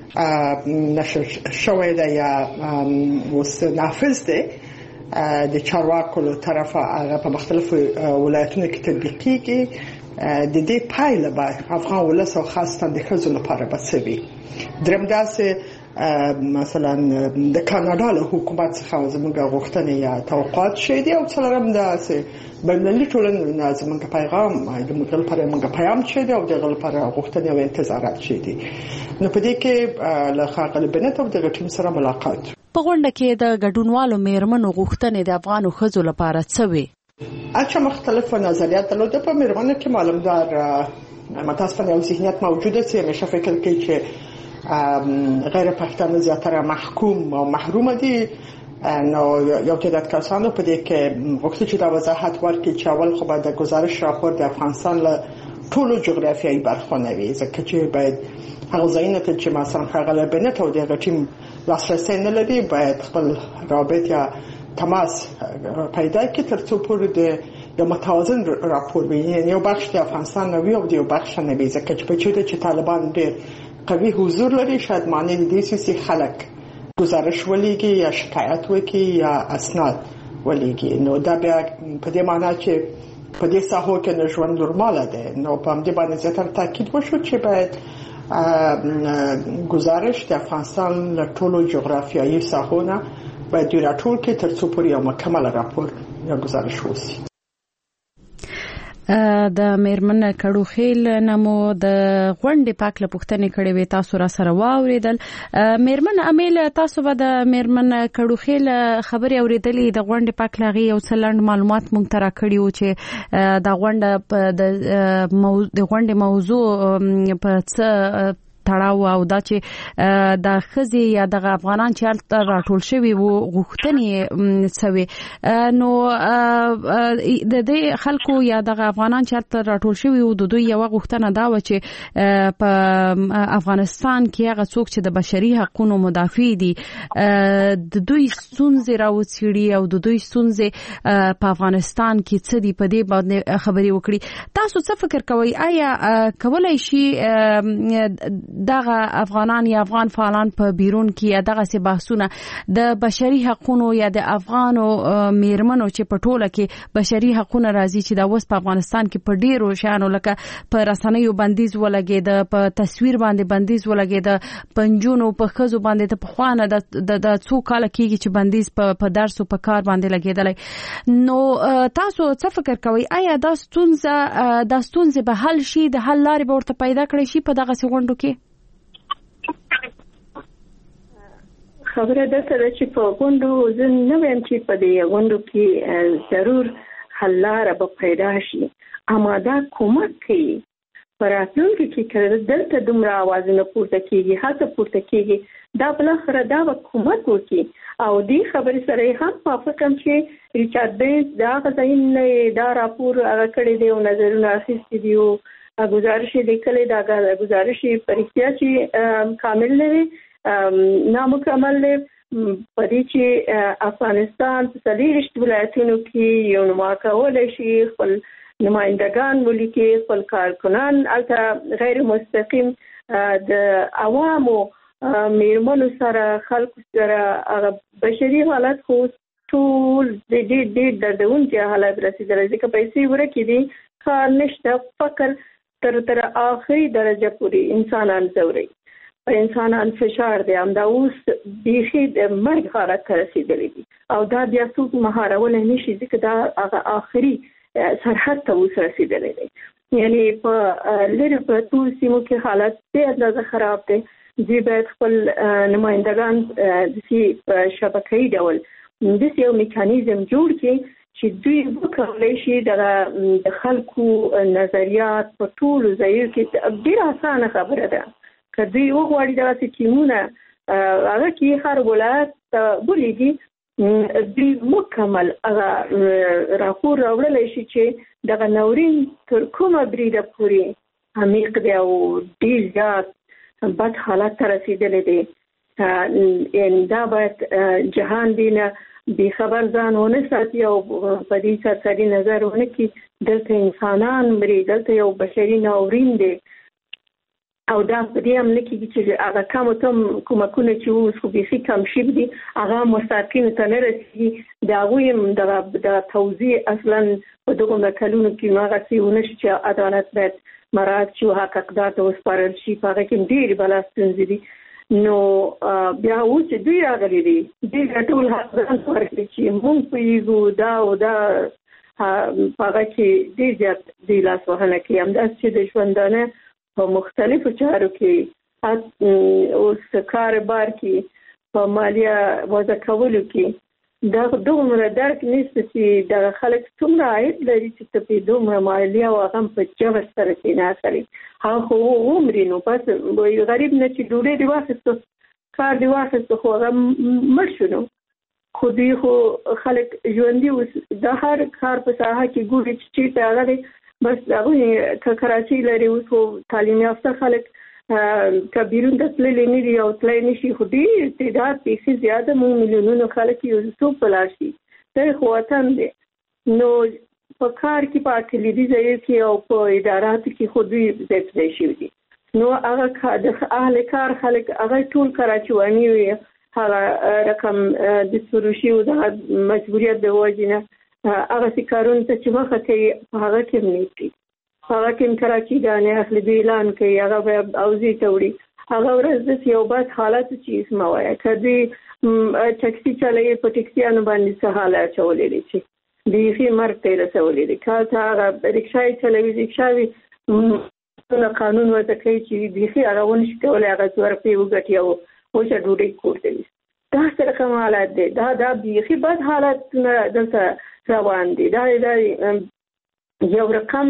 نشر شوی دی یا اوس نافذ دی د چارواکو له طرفه هغه په مختلفو ولایتونو کې تطبیق کیږي، د دې پایله به افغان ولس او خاصه د ښځو لپاره به څه وي. دریم داسې مثلا د کاناډا له حکومت څخه زموږ غوښتنې یا توقعات شي دي، او څلورم داسې بینالمللي ټولنې زموږ پیغام د موږ لپاره موږ پیغام شي دي او د غل لپاره غوښتنې او انتظارات شي دي. نو په دې کې له ښاغلي بنټ او د ټیم سره ملاقات په غونډه کې د ګډونوالو میرمنو غوښتنې د افغانو ښځو لپاره څه وي؟ اچھا مختلف نظریات درلوده. په میرمنو کې معلومدار متاسفانه یو ذهنیت موجوده چې همیشه فکر کوي چې غیر پښتانه زیاتره محکوم او محروم دي. نو یو تعداد کسانو په دې کې غوښتل چې دا وضاحت ورکړي چې اول خو باید د گزارش راپور د افغانستان له ټولو جغرافیایي برخو نه وي، ځکه چې باید هغه ځایونه ته چې مثلا ښاغلی بنټ او د هغه ټیم لاسرسی نه لري باید خپل رابط یا تماس پیدا کړي ترڅو پورې د متوازن راپور وي، یعنی یو بخش د افغانستان نه وي او د یو بخش نه وي، ځکه چې په چیرته چې طالبان ډېر قوي حضور لري شاید معنی دې سي خلک گزارش ولېږي یا شکایت وکړي یا اسناد ولېږي. نو دا بیا په دې معنی چې په دې ساحو کې نه ژوند نورماله ده. نو په همدې باندې زیاتره تاکید وشو چې باید گزارش د افغانستان له ټولو جغرافیایي ساحو نه باید دوی راټول کړي ترڅو پورې یو مکمل راپور یا گزارش وشي. د میرمن کډوخیل نمو د غونډې پاک له پوښتنې کړې وې تاسو را سره واوریدل. میرمن امیل تاسو به د میرمن کډوخیل خبرې اوریدلې د غونډې پاک لغي او څلند معلومات مونږ ته را کړی و چې د غونډې موضوع په څه تړاو او دا چې د خزي یا د افغانان چې راټول شوی وو غوښتنې سوي نو د دې خلکو یا د افغانان چې راټول شوی وو د دوی یو غوښتنه دا و چې په افغانستان کې هغه څوک چې د بشري حقوقو مدافع دي د دوی ستونزې راوڅېړي او د دوی ستونزې په افغانستان کې څه دي په دې باندې خبرې وکړي. تاسو څه فکر کوئ آیا کولای شي دغه افغانان یا افغان فعالان په بیرون کې دغه سي بحثونه د بشري حقوقو یا د افغانو میرمنو چې په ټوله کې بشري حقوقو راځي چې د اوس په افغانستان کې په ډیرو شانو لکه په رسنیو بندیز ولګید په تصویر باندې بندیز ولګید پنجونو په خزو باندې ته په خوانه د څو کال کېږي چې بندیز په درس او په کار باندې لګیدلای. نو تاسو څه فکر کوئ آیا دا ستونزه به حل شي د حل لارې به ورته پیدا کړي شي په دغه غونډو کې؟ خبره ده چې په غونډو زه نه وایم چې په دې غونډو کې ضرور حل لاره به پیدا شي، اما دا کومک کوي په راتلونکي کې کله دلته دومره اوازونه پورته کېږي هڅه پورته کېږي دا بلاخره دا به کومک وکړي. او دې خبرې سره هم موافقم چې ریچارډ بینز دا غځین دا راپور هغه کړی دی او نظرونه اخیستي دي او گزارش لیکلې دا گزارش پرېختیا چې کامل نه وي نامکمل نه پدې چې افغانستان په 30 ولایتونو کې یو نما کولای شي خپل نمائندگان ولیکي خپل کارکنان البته غیر مستقیم د عوامو میرمنو سره خلکو سره بشري حالت خو ټول د دې دردونکي حالت رسیدل ځکه پیسې ورکې دي کار نشته فقر تر آخري درجه پورې انسانان زوري په انسانان فشار دی همدا اوس بیخي د مرګ حالت ته رسیدلی دي او دا بیا څوک مهارولی نشي ځکه دا هغه آخري سرحد ته اوس رسیدلی دی. یعنی په لرې پرتو سیمو کې حالت بې اندازه خراب دی. دوی باید خپل نمایندګان داسې په شبکه‌ایي ډول داسې یو میکانیزم جوړ کړي چې دوی وکولای شي د خلکو نظریات په ټولو ځایونو کې ډېره اسانه خبره ده که دوی وغواړي دغسې ټیمونه هغه کې هر ولایت ولیږي دوی مکمل هغه راپور راوړلی شي چې دغه ناورین تر کومه بریده پورې عمیق دی او ډېر زیات بد حالت ته رسیدلی دی. یعنی دا باید جهان دینه بی خبر ځان ونه ساتي او په دې سرسري نظر ونه کړي دلته انسانان مري دلته یو بشري ناورین دی او دا په دې هم نه کېږي چې هغه کومکونه چې اوس خو بیخي کم شوي دي هغه مستحقینو ته نه رسېږي د هغوی هم د توضیح اصلا په دغومره کلونو کې هغسې ونه شي چې عدالت باید مراعات شي او حق اقدار ته وسپارل شي په هغه کې هم ډېرې بلا ستونزې دي. نو بیا اوس چې دوی راغلي دي دوی ټول حق ځان ورکړي چې مونږ پوهېږو دا او دا په هغه کې ډېر زیات دوی لاسوهنه کوي همداسې چې د ژوندانه په مختلفو چارو کې اوس کار بار کې په مالیه وضع کولو کې دا دومره درک نشته چې دغه خلک څومره عاید لري چې ته پرې دومره مالیه او هغه هم په جبر سره چې نه اخلي هغه خو ومري نو پس غریب نه چې ډوډۍ دې واخیسته کار دې واخیسته خو هغه مړ شو نو خو دوی خو خلک ژوندي اوس د هر کار په ساحه کې ګوري چې چېرته هغه دی بس هغوی که کراچۍ لري اوس خو تعلیم یافته خلک که بیرون ته تللی نه دي او تللی نه شي خو ډېر تعداد بیخي زیاده مو میلیونونو خلک یو څوک به لاړ شي دا خو وطن دی. نو په کار کې په کلیدي ځایو کې او په اداراتو کې خو دوی ځای په ځای شوي دي. نو هغه د اهل کار خلک هغه ټول کراچواني وي هغه رقم د سروشي او د مجبوریت د وجې نه هغسې کارونو ته چې مخه کوي په هغه کې هم نه کړي په هغه کې هم کراچي ګانې اخلي دوی اعلان کوي هغه به اوزې ته وړي هغه ورځ د یو بد حالت چې اسمه وایي کدي ټاکسي چلوي په ټاکسیانو باندې څه حالت چولې چې بیخي مرګ ته رسولې دي کله هغه رکشای چلوي رکشاوي قانون ورته کوي چې بیخي هغه ونشي کولای هغه څور په وګټي او چې ډوډۍ کوټي دا سره کوم حالت دي دا بیخي بد حالت دلته روان دي دا یو رقم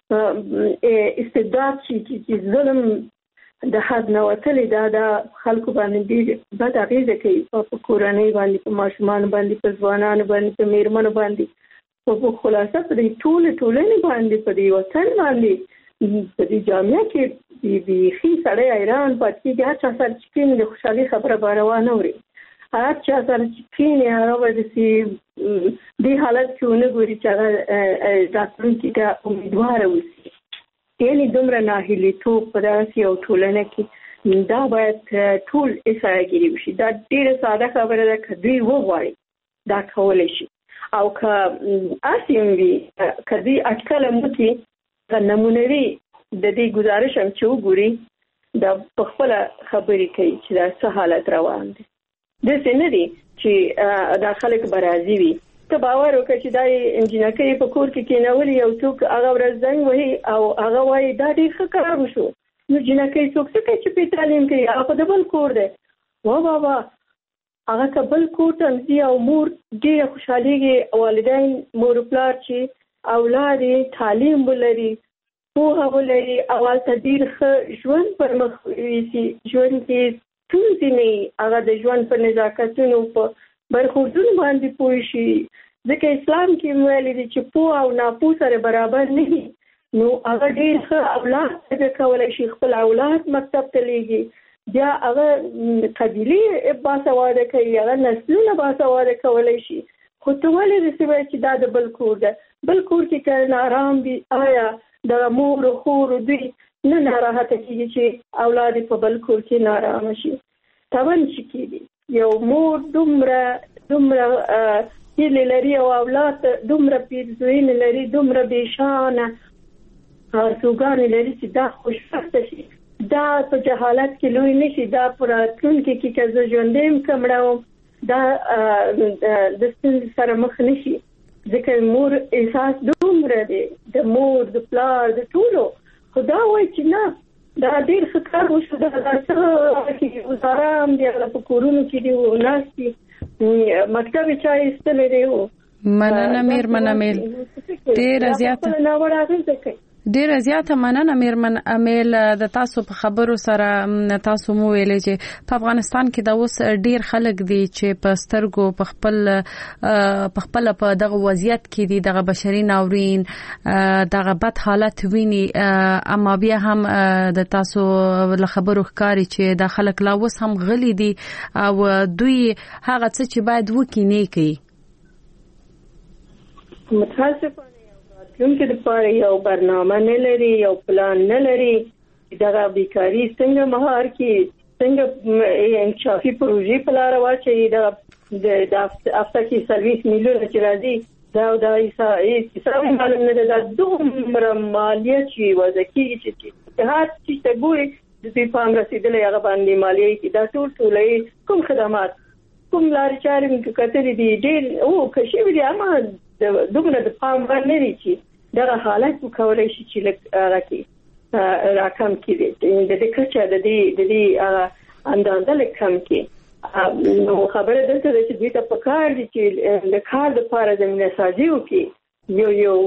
استبداد چې ظلم د حد نه وتلی دا خلکو باندې ډېر بد اغېزه کوي په کورنۍ باندې په ماشومان باندې په ځوانانو باندې په میرمنو باندې په خلاصه په دې ټولنې باندې په دې وطن باندې په دې جامعه کې بیخي سړی حیران پاتې کېږي هر چا سره چې کېني د خوشحالۍ خبره به روانه وړي هر چا سره چې کېني هغه به داسې دې حالت کې ونه ګوري چې هغه راتلونکي ته امیدواره اوسي یعنی دومره ناهیلیتوب په داسې یو ټولنه کې دا باید ټول احصایه‌ګیري وشي دا ډېره ساده خبره ده که دوی وغواړي دا کولی شي او که هسې هم وي که دوی اټکل هم وکړي نمونوي د دې ګزارش هم چې وګوري دا په خپله خبرې کوي چې دا څه حالت روان دی داسې نه دي چې دا خلک به راضي وي ته باور وکړه چې دا انجینرکۍ په کور کې کېنولي یو څوک هغه ورځ زنګ وهي او هغه وایي دا ډېر ښه کار وشو نو جینکۍ څوک څه کوي چې پې تعلیم کوي هغه خو د بل کور دی وا بابا هغه که بل کور ته ځي او مور ډېره خوشحالېږي والدین مور پلار چې اولاد یې تعلیم ولري پوهه ولري او هلته ډېر ښه ژوند پر مخ یوسي ژوند کې ستونزې نه وي هغه د ژوند په نزاکتونو په برخوردونو باندې پوه شي ځکه اسلام کې ویلي دي چې پوه او ناپوه سره برابر نه وي نو هغه ډېر ښه اولاد پیدا کولی شي خپل اولاد مکتب ته لیږي بیا هغه قبیلې باسواده کوي هغه نسلونه باسواده کولی شي خو ته ولې داسې وایې چې دا د بل کور ده بل کور کې که نارام وي آیا دغه مور و خور و دوی نه ناراحته کېږي چې اولاد په بل کور کې نارامه شي طبعا چې کېږي یو مور دومره هیلې لري او اولاد دومره پیرزوینې لري دومره بېشانه آرزوګانې لري چې دا خوشبخته شي دا په جهالت کې لوی نه شي دا په راتلونکي کې که زه ژوندی یم که مړه وم دا د ستونزې سره مخ نه شي ځکه مور احساس دومره دی د مور د پلار د ټولو خو دا وایي چې نه دا ډېر ښه کار وشو دا څه وزارام دی هغه په کورونو کې دی ناست دي مکتب یې چا ایستلی دی مننه میرمن امیل ډېره زیاته ناوړه اغېزه کوي ډیره زیاته مننه میرمن امیل د تاسو په خبرو سره تاسو مو ویلې چې په افغانستان کې دا اوس ډیر خلک دي چې په سترګو په خپل په دغه وضعیت کې دي دغه بشري ناورین دغه بد حالت ویني اما بیا هم د تاسو له خبرو ښکاري چې د خلک لا اوس هم غلي دي او دوی هغه څه چې باید وکړي نه کوي متاسفانه راتلونکي دپاره یو برنامه نه لري یو پلان نه لري دغه بیکاري څنګه مهار کړي څنګه انکشافي پروژې په لاره واچوي د افتا کې 40 میلیونه چې راځي دا حساب معلوم نه ده دومره مالیه چې وضع کېږي چې هر څه ته ګوري د دې پام رسېدلی هغه باندې مالیه کې دا ټول کوم خدمات کوم لارې چارې موږ کتلې دي ډېر که شوي دي اما دومره د پام وړ نه دي چې دغه حالت وکولی شي چې لږ هغه کې راکم کړي د دې کچه د دې اندازه لږ کم کړي نو خبره دلته ده چې دوی ته پکار دي چې د کار دپاره زمینه سازي وکړي یو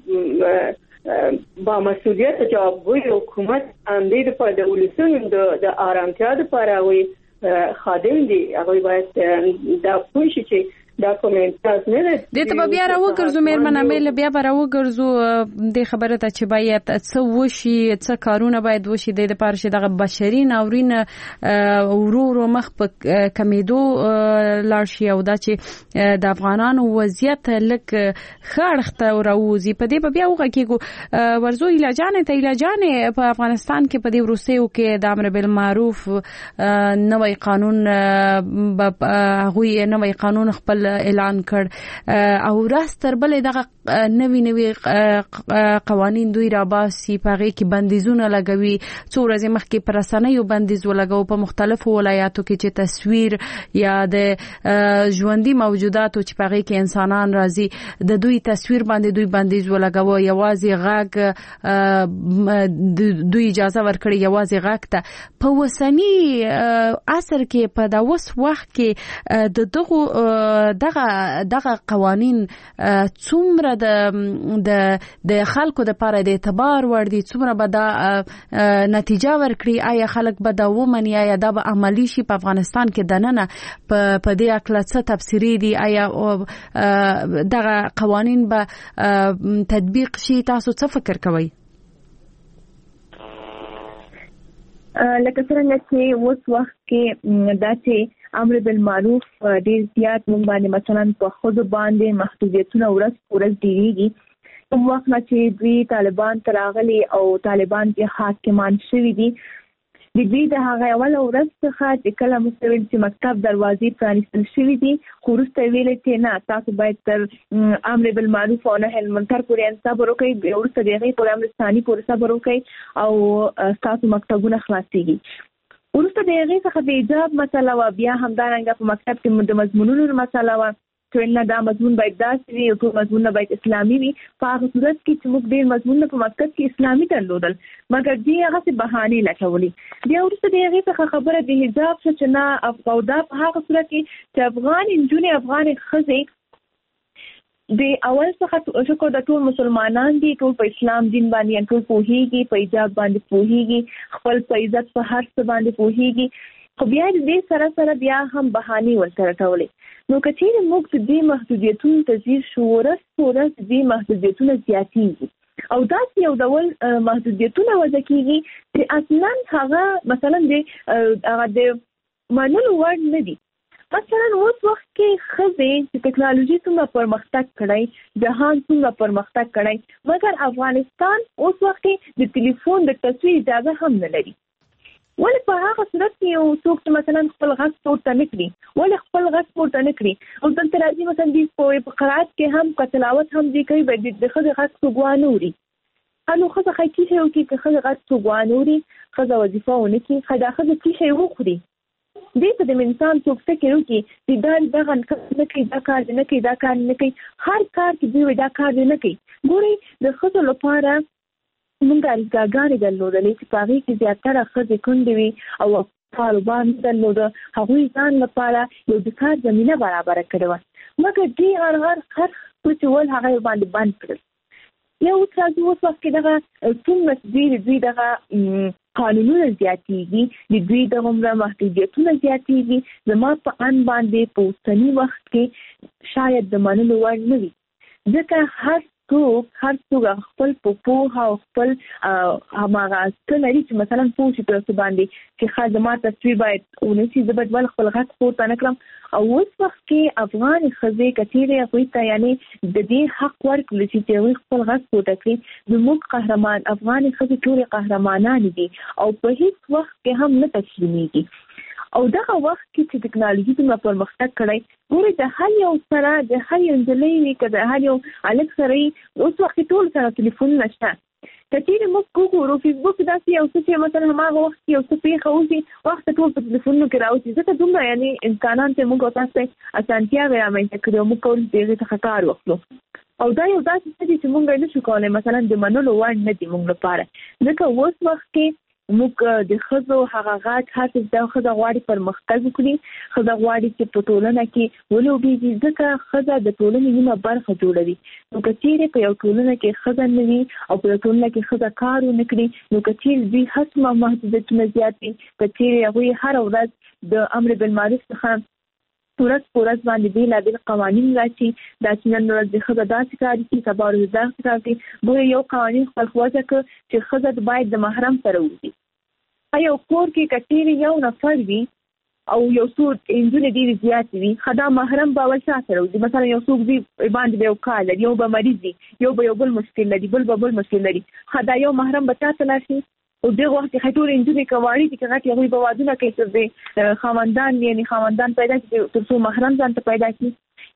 با مسؤلیت جوابګوی حکومت همدې دپاره د ولسونو د آرامتیا دپاره هغوی خادم دي هغوی باید دا پوه شي چې دا کومنټاز نه ده د ته بیا راوګرځو میرمن امیل بیا راوګرځو د خبره ته چې باید څه وشي څه کارونه باید وشي د لپاره چې دغه بشري ناورین ورو مخ په کمیدو لاړ شي او دا چې د افغانانو وضعیت لک خړخته راوځي په دې بیا وګکیږو ورزو علاجانه په افغانستان کې په دې روسیو کې د امر بالمعروف نوې قانون خپل اعلان کړ او راستر بل دغه نوي قوانين دوی راباسي پغې کې بندیزونه لګوي. څو ورځې مخکې پر رسنیو بندیز ولګاو په مختلفو ولایاتو کې چې تصویر یا د ژوندۍ موجوداتو چې پغې کې انسانان راځي د دوی تصویر باندې دوی بندیز ولګاو. یوازې غږ دوی اجازه ورکړي یوازې غږ ته. په وسنی عصر کې په دا وس وخت کې دغه قوانين څومره د خلکو د لپاره د اعتبار وړ دي، څومره به دا نتیجه ورکړي، آیا خلک به دا ومني، آیا دا به عملی شي په افغانستان کې دننه په دې اکله څه تفسیری دي، آیا دغه قوانين به تطبیق شي؟ تاسو څه فکر کوئ؟ لکه څنګه چې اوس وخت کې دا چې امر بالمعروف ډیر زیات مونږ باندې مثلا په خود باندې محدودیتونه ورځ ډیریږي. کوم وخت چې دوی طالبان تراغلي او طالبان کې حاکمان شوي دي، د دوی د هغه اول ورځ څخه چې کله مستویل چې مکتب دروازې پرانیستل شوي دي، خو وروسته ویلي چې نه، تاسو باید تر امر بالمعروف او نهي عن المنکر پورې صبر وکړئ، وروسته د هغې پورې امر ثاني پورې صبر وکړئ او تاسو مکتبونه خلاصېږي. وروسته د هغې څخه د حجاب مسله وه، بیا همدارنګه په مکتب کې د مضمونونو مسله وه چې نه دا مضمون باید داسې وي او ټول مضمونونه باید اسلامي وي. په هغه صورت کې چې موږ ډېر مضمونونه په مکتب کې اسلامي درلودل، مګر دوی هغسې بهانې لټولې. بیا وروسته د هغې څخه خبره د حجاب شوه چې نه، او دا په هغه صورت کې چې افغان نجونې، افغانې ښځې د اول څخه شکر د ټول مسلمانان دي، ټول په اسلام دین باندې ټول پوهېږي، په حجاب باندې پوهېږي، خپل په عزت په هر څه باندې پوهېږي، خو بیا د دې سره بیا هم بهانې ورته رټولې. نو که چېرې موږ د دې محدودیتونو ته ځیر شو، ورځ په ورځ د دې محدودیتونه زیاتېږي او داسې یو ډول محدودیتونه وضع کېږي چې اصلا هغه مثلا هغه د منلو وړ نه دي. مثلا اوس وخت کې ښځې چې ټکنالوژي څومره پرمختګ کړی، جهان څومره پرمختګ کړی، مګر افغانستان اوس وخت کې د ټلیفون د تصویر اجازه هم نه لري. ولې په هغه صورت کې یو څوک چې مثلا خپل غږ پورته نه کړي، ولې خپل غږ پورته نه کړي؟ او دلته راځي مثلا دوی په قرائت کې هم که تلاوت هم دوی کوي، باید د ښځې غږ څوک وانه وري. نو ښځه ښایي څه شی وکړي؟ که ښځه غږ څوک وانه وري، ښځه وظیفه ونه کړي، ښایي دا ښځه څه شی وخوري؟ دې ته د انسان څوک فکر وکړي چې دغه کار نه کوي، دا کار نه کوي، دا کار نه کوي، هر کار کې دوی دا کار نه کوي. ګورئ د ښځو لپاره موږ اړتیاګانې درلودلې چې په هغې کې زیاتره ښځې کونډې وي او کاروبار نه درلوده، هغوی ځان لپاره یو د کار زمینه برابره کړې وه، مګر دوی هر څه چې ول هغه یې باندې بند کړل. یا اوس راځي اوس وخت کې دغه څومره دوی دغه قانونونه زیاتېږي، د دوی دغومره محدودیتونه زیاتېږي، زما په ان باندې په اوسني وخت کې شاید د منلو وړ نه وي، ځکه هر څوک خپل په پوهه او خپل هماغه څه لري چې مثلا پوه شي په څه باندې چې ښه زما تصویر باید ونیسي، زه باید ولې خپل غږ پورته نه کړم. او اوس وخت کې افغانې ښځې که چېرې هغوی ته یعنې د دې حق ورکړل شي چې هغوی خپل غږ پورته کړي، زموږ قهرمان افغانې ښځې ټولې قهرمانانې دي او په هیڅ وخت کې هم نه تسلیمېږي. او دغه وخت کې چې ټکنالوژي څومره پرمختګ کړی، ګورئ د هر یو سره، د هر یو نجلۍ وي که د هر یو هلک سره وي، اوس وخت کې ټول سره تلیفونونه شته. که چېرې موږ وګورو فیسبوک داسې یو څه چې مثلا هماغه وخت کې یو څه پېښه وشي، وخت ټول په تلیفونونو کې راوځي، ځکه دومره یعنې امکانان چې موږ او تاسو ته اسانتیاوې رامنځته کړي او موږ کولی د هغې څخه کار واخلو. او دا یو داسې څه دي چې موږ یې نشو کولی مثلا د منلو وړ نه دي موږ لپاره، ځکه اوس وخت کې موږ د ښځو هغه غږ هر څه د ښځه غواړي پرمختګ وکړي، ښځه غواړي چې په ټولنه کې ولوبېږي، ځکه ښځه د ټولنې نیمه برخه جوړوي. نو که چېرې په یو ټولنه کې ښځه نه وي او په یو ټولنه کې ښځه کار ونه کړي، نو که چېرې دوی هڅه محدودیتونه زیات وي، که چېرې هغوی هره ورځ د امر بالمعروف څخه ورځ په ورځ باندې بېلابېل قوانین راشي، دا چې نن ورځ د ښځه داسې کار کوي، سبا ورځ داسې کار کوي. ګوره یو قوانین خپل وضع کړ چې ښځه باید د محرم سره وځي. یو کور کې که چېرې یو نفر وي او یو څو نجونې ډېرې زیاتې وي، ښه دا محرم به اول چا سره وځي؟ مثلا یو څوک وي باندې به یو کار لري، یو به مریض وي، یو به یو بل مشکل لري، بل به بل مشکل لري، ښه دا یو محرم به چا ته لاړ شي؟ او دغه وخت کې ټولې نجونې که واړې دي که غټې، هغوی به وادونه کوي تر دې خاوندان پیدا کړي تر څو محرم ځان ته پیدا کړي.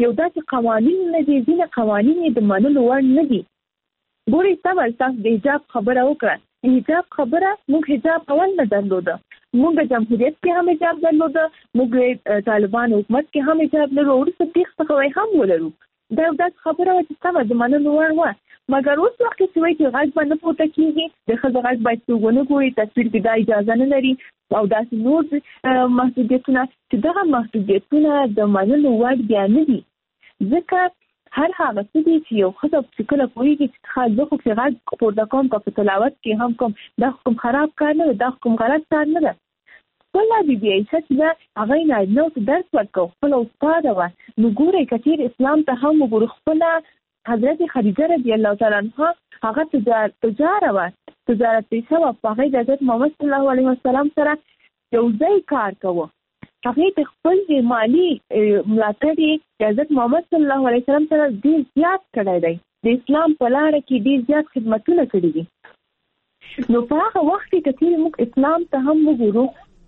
یو داسې قوانین نه دي، ځینې قوانین د منلو وړ نه دي. ګورئ صبر، تاسو د حجاب خبره وکړه. د حجاب خبره موږ حجاب اول نه درلوده، موږ جمهوریت کې هم حجاب درلوده، موږ طالبان حکومت کې هم حجاب لرو، وروسته تیښ څخه هم ولرو. دا یو داسې خبره وه چې سمه د منلو وړ وه. مګر اوس وخت کې چې وایي چې غږ به نه پورته کېږي، د ښځو غږ باید څوک ونه ګوري، تصویر کې دا اجازه نه لري او داسې نور محدودیتونه چې دغه محدودیتونه د منلو وړ بیا نه دي. ځکه هر هغه څه دي چې یو ښځه چې کله پوهېږي چې زه خو چې غږ پورته کوم که په تلاوت کې هم کوم، دا کوم خراب کار نه ده، دا کوم غلط کار نه ده. خپله بیبي عایشه چې ده هغې نارینهو ته درس ورکوه، خپله استاده وه. نو ګورئ که چېرې اسلام ته هم وګورو، خپله حضرت خدیجه رضی الله تعالی عنها هغه تجاره وه، تجارت پیشه وه، په هغې د حضرت محمد صلی الله علیه وسلم سره یو ځای کار کوه. هغې د خپل د مالي ملاتړ یې د حضرت محمد صلی الله علیه وسلم سره ډېر زیات کړی دی، د اسلام په لاره کې ډېر زیات خدمتونه کړي دي. نو په هغه وخت کې که چېرې موږ اسلام ته هم وګورو،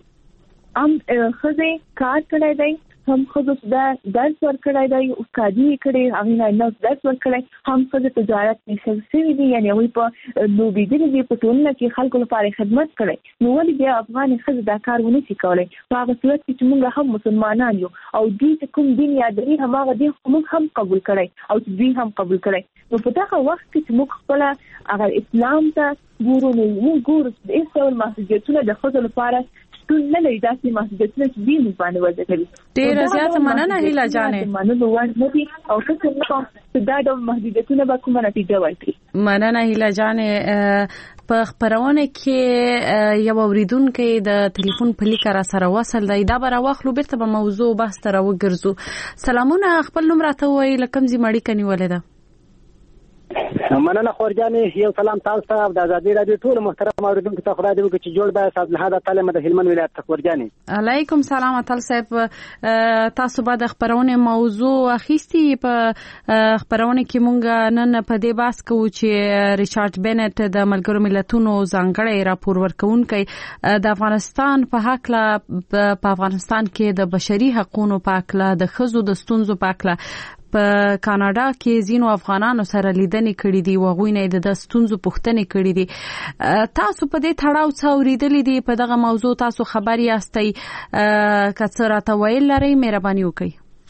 هم ښځې کار کړی دی، هم ښځو ته درس ورکړی دی، استادي یې کړې، هغې نارینهو ته درس ورکړی، هم ښځې تجارت پیشه شوي دي، یعنې هغوی په لوبېدلي دي، په ټولنه کې خلکو لپاره خدمت کړی. نو ولې بیا افغانې ښځې دا کار ونه شي کولی؟ په هغه صورت کې چې موږ هم مسلمانان یو او دوی چې کوم دین یادوي هماغه دین خو موږ هم قبول کړی او چې دوی هم قبول کړی. نو په دغه وخت کې چې موږ خپله هغه اسلام ته ګورو، نو موږ ګورو چې هېڅ ډول محدودیتونه د ښځو لپاره شتون نه لري، داسې محدودیتونه چې دوی موږ باندې وضع کوي. ډېره زیاته مننه هیله جانې. منلو وړ نه دي او فکر نه کوم چې دا ډول محدودیتونه به کومه نتیجه ورکړي. مننه هیله جانې. په خپرونه کې یو اوریدونکی د ټلیفون په لیک را سره وصل دی، دا به راواخلو بیرته به موضوع بحث ته راوګرځو. سلامونه، خپل نوم راته ووایئ، له کوم ځای اړیکه نیولې ده؟ مننه خورجانې، یو سلام تاسو ته او د ازادي راډیو ټول محترم اوریدونکو ته. خدای دې وکړي چې جوړ به استاد الهاد تعالی د هلمند ولایت ته. خورجانې علیکم سلام اتل صاحب، تاسو به د خبرونه موضوع اخیستی. په خبرونه کې مونږ نن په دې بحث کوو چې ریچارډ بنت د ملګرو ملتونو ځانګړی راپور ورکونکی د افغانستان په حق له په افغانستان کې د بشري حقوقو په حق له د ښځو د ستونزو په حق له په کاناډا کې ځینو افغانانو سره لیدنې کړې دي، وغوی نه د ستونزو پوښتنې کړې دي. تاسو په دې تړاو څه اوریدلې دي؟ په دغه موضوع تاسو خبر یاستئ؟ که څه راته ویل لرئ مهرباني وکړئ.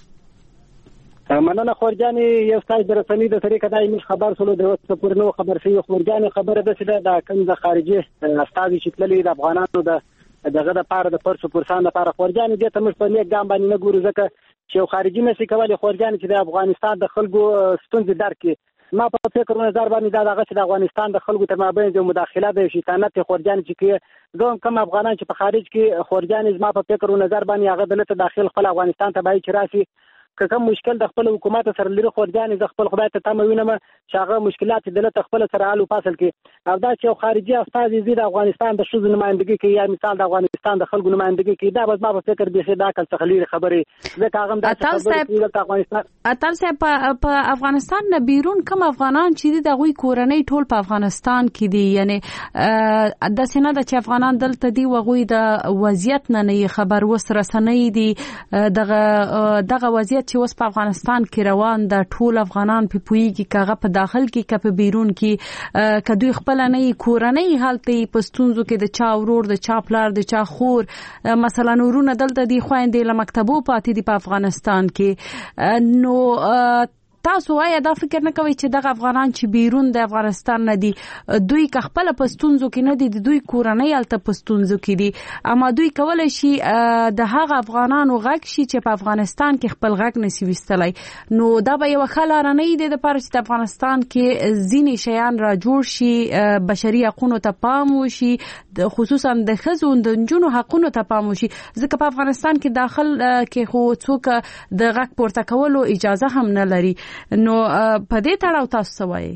مننه خورجانې، یو ستاسو د رسنۍ د طریقه دا موږ خبر سولو د اوس پورې نو خبر شوی. خورجانې خبره ده چې دا کوم د خارجي استازي چې تللي د افغانانو دغه د پاره د پرسو پرسان لپاره. خورجانې دې ته موږ په نیک ګام باندې نه ګورو، ځکه چې یو خارجي نشي کولی خورجانې چې د افغانستان د خلکو ستونزې درک کړي. ما په فکر نظر باندې دا دغه چې د افغانستان د خلکو تر مابین د مداخله د شیطانت خورجانې چې زه کوم افغانان چې په خارج کې خورجانې زما په فکر نظر باندې هغه دلته داخل خپل افغانستان ته باید چې راشي که کوم مشکل د خپل حکومت سره لري خورجانې زه خپل خدای ته تمه وینم چې هغه مشکلات دلته خپل سره حل وپاسل کړي. او دا چې یو خارجي استازي زی د افغانستان د ښځو نمائندګي کوي یا مثال د افغانستان د خلکو نمائندګي کوي، دا به زما په فکر بیخي د عقل څخه لرې خبرې. ځکه هغه هم داسې خبرې کوي دلته افغانستان. اتل صاحب، په افغانستان نه بیرون کوم افغانان چې دي د هغوی کورنۍ ټول په افغانستان کې دي، یعنې داسې نه ده چې افغانان دلته دي هغوی د وضعیت نه نه خبر، اوس رسنۍ دي دغه وضعیت چې اوس په افغانستان کې روان د ټول افغانان په پویږي کغه په داخل کې که په بیرون کې که دوی خپل نه کورنۍ حالت په ستونزو کې د چا ورور د چا پلار د چا خور مثلا ورونه دلته دی خويندې له مکتبو پاتې دي په افغانستان کې. نو تاسو آیا دا فکر نه کوئ چې دغه افغانان چې بیرون د افغانستان نه دي دوی که خپل په ستونزو کې نه دي، دوی کورنۍ الته په ستونزو کې دي، اما دوی کولای شي د هغه افغانانو غږ شي چې په افغانستان کې خپل غږ نشي وستلای؟ نو دا به یو ښه لاره نه دی د پاره چې د افغانستان کې ځینې شیان را جوړ شي، بشري حقوقو ته پام وشي، خصوصا د ښځو د نجونو حقوقو ته پام وشي، ځکه په افغانستان کې داخل کې خو څوک د غږ پورته کولو اجازه هم نه لري. نو په دې تړاو تاسو څه وایي؟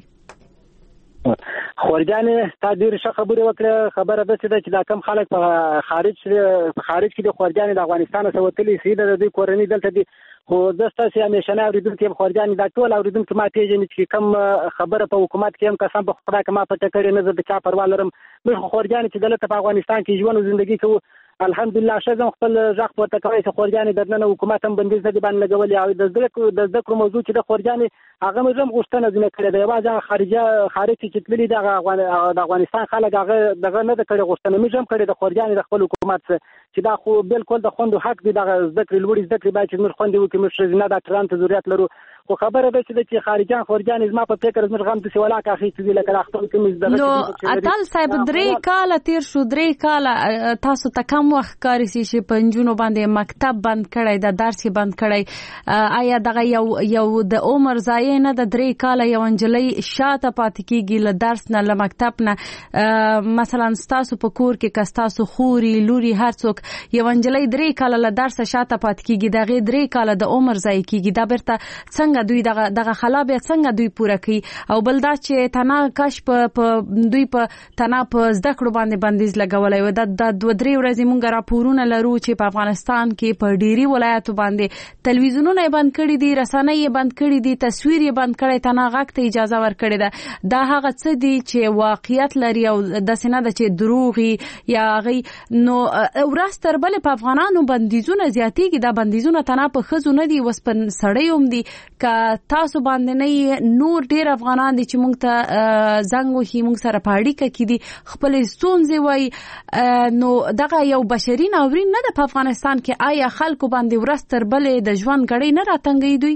خورجانې تا ډېر ښه خبرې وکړه. خبره داسې ده چې دا کم خلک په خارج کې د خورجانې د افغانستان څخه وتلي سي د دوی کورنۍ دلته دي، خو زه ستاسې همیشنی اورېدونکی یم خورجانې، دا ټول اورېدونکي ما پېژني چې کوم خبره په حکومت کې یم قسم په خدای که ما پټه کړې نه، زه د چا پروا لرم. موږ خو خورجانې چې دلته په افغانستان کې ژوند او زندګي کوو، الحمدلله شزم خپل ځخ پورته کوي چې خورجانې درنه حکومت هم بندیز نه دی باندې لګولې او د زده کړو موضوع چې د خورجانې هغه موږ هم غوښتنه ځنه کړې ده یوازې خارج چې تللي د افغانستان خلک هغه دغه نه د کړې غوښتنه موږ هم کړې د خورجانې د خپل حکومت چې دا خو بالکل د خوندو حق دی د زده کړې لوړې زده کړې باید چې موږ خوندې وکړو موږ ښځینه ډاکټران ته ضرورت لرو خو خبره ده چې خارجان خورجان زما په فکر زموږ غم ته سیواله کاخې چې لکه خپل کوم زده نو اتل صاحب 3 کال تیر شو 3 کال تاسو ته کم وخت کاری چې پنځونو باندې مکتب بند کړی د درس بند کړی آیا دغه یو د عمر ضایع نه د 3 کال یو انجلۍ شاته پاتې کیږي له درس نه له مکتب نه مثلا تاسو په کور کې کستاسو خوري لوري هر څوک یو انجلۍ 3 کال له درس شاته پاتې کیږي دغه 3 کال د عمر ضایع کیږي دا برته څنګه دوی دغه خلابه څنګه دوی پوره کوي او بل دا چې تنا کاش په دوی په تنا په زده کړو باندې بندیز لګولای و د 2-3 ورځې مونږ راپورونه لرو چې په افغانستان کې په ډيري ولایتو باندې تلویزیونونه بند کړي دي رسنۍ بند کړي دي تصویر بند کړي تنا غږ ته اجازه ورکړي ده دا هغه څه دي چې واقعیت لري او د سینه د چې دروغي یا غي نو ورستر بل په افغانانو بندیزونه زیاتېږي دا بندیزونه تنا په خزو نه دي وسپن سړیوم دي تاسو باندې نه نور ډیر افغانان دي چې موږ ته زنګ وهي موږ سره پاړی کې دي خپل ستونزې وای نو دغه یو بشري ناورین نه د افغانستان کې آیا خلکو باندې ورستر بلې د ژوند غړي نه راتنګي دوی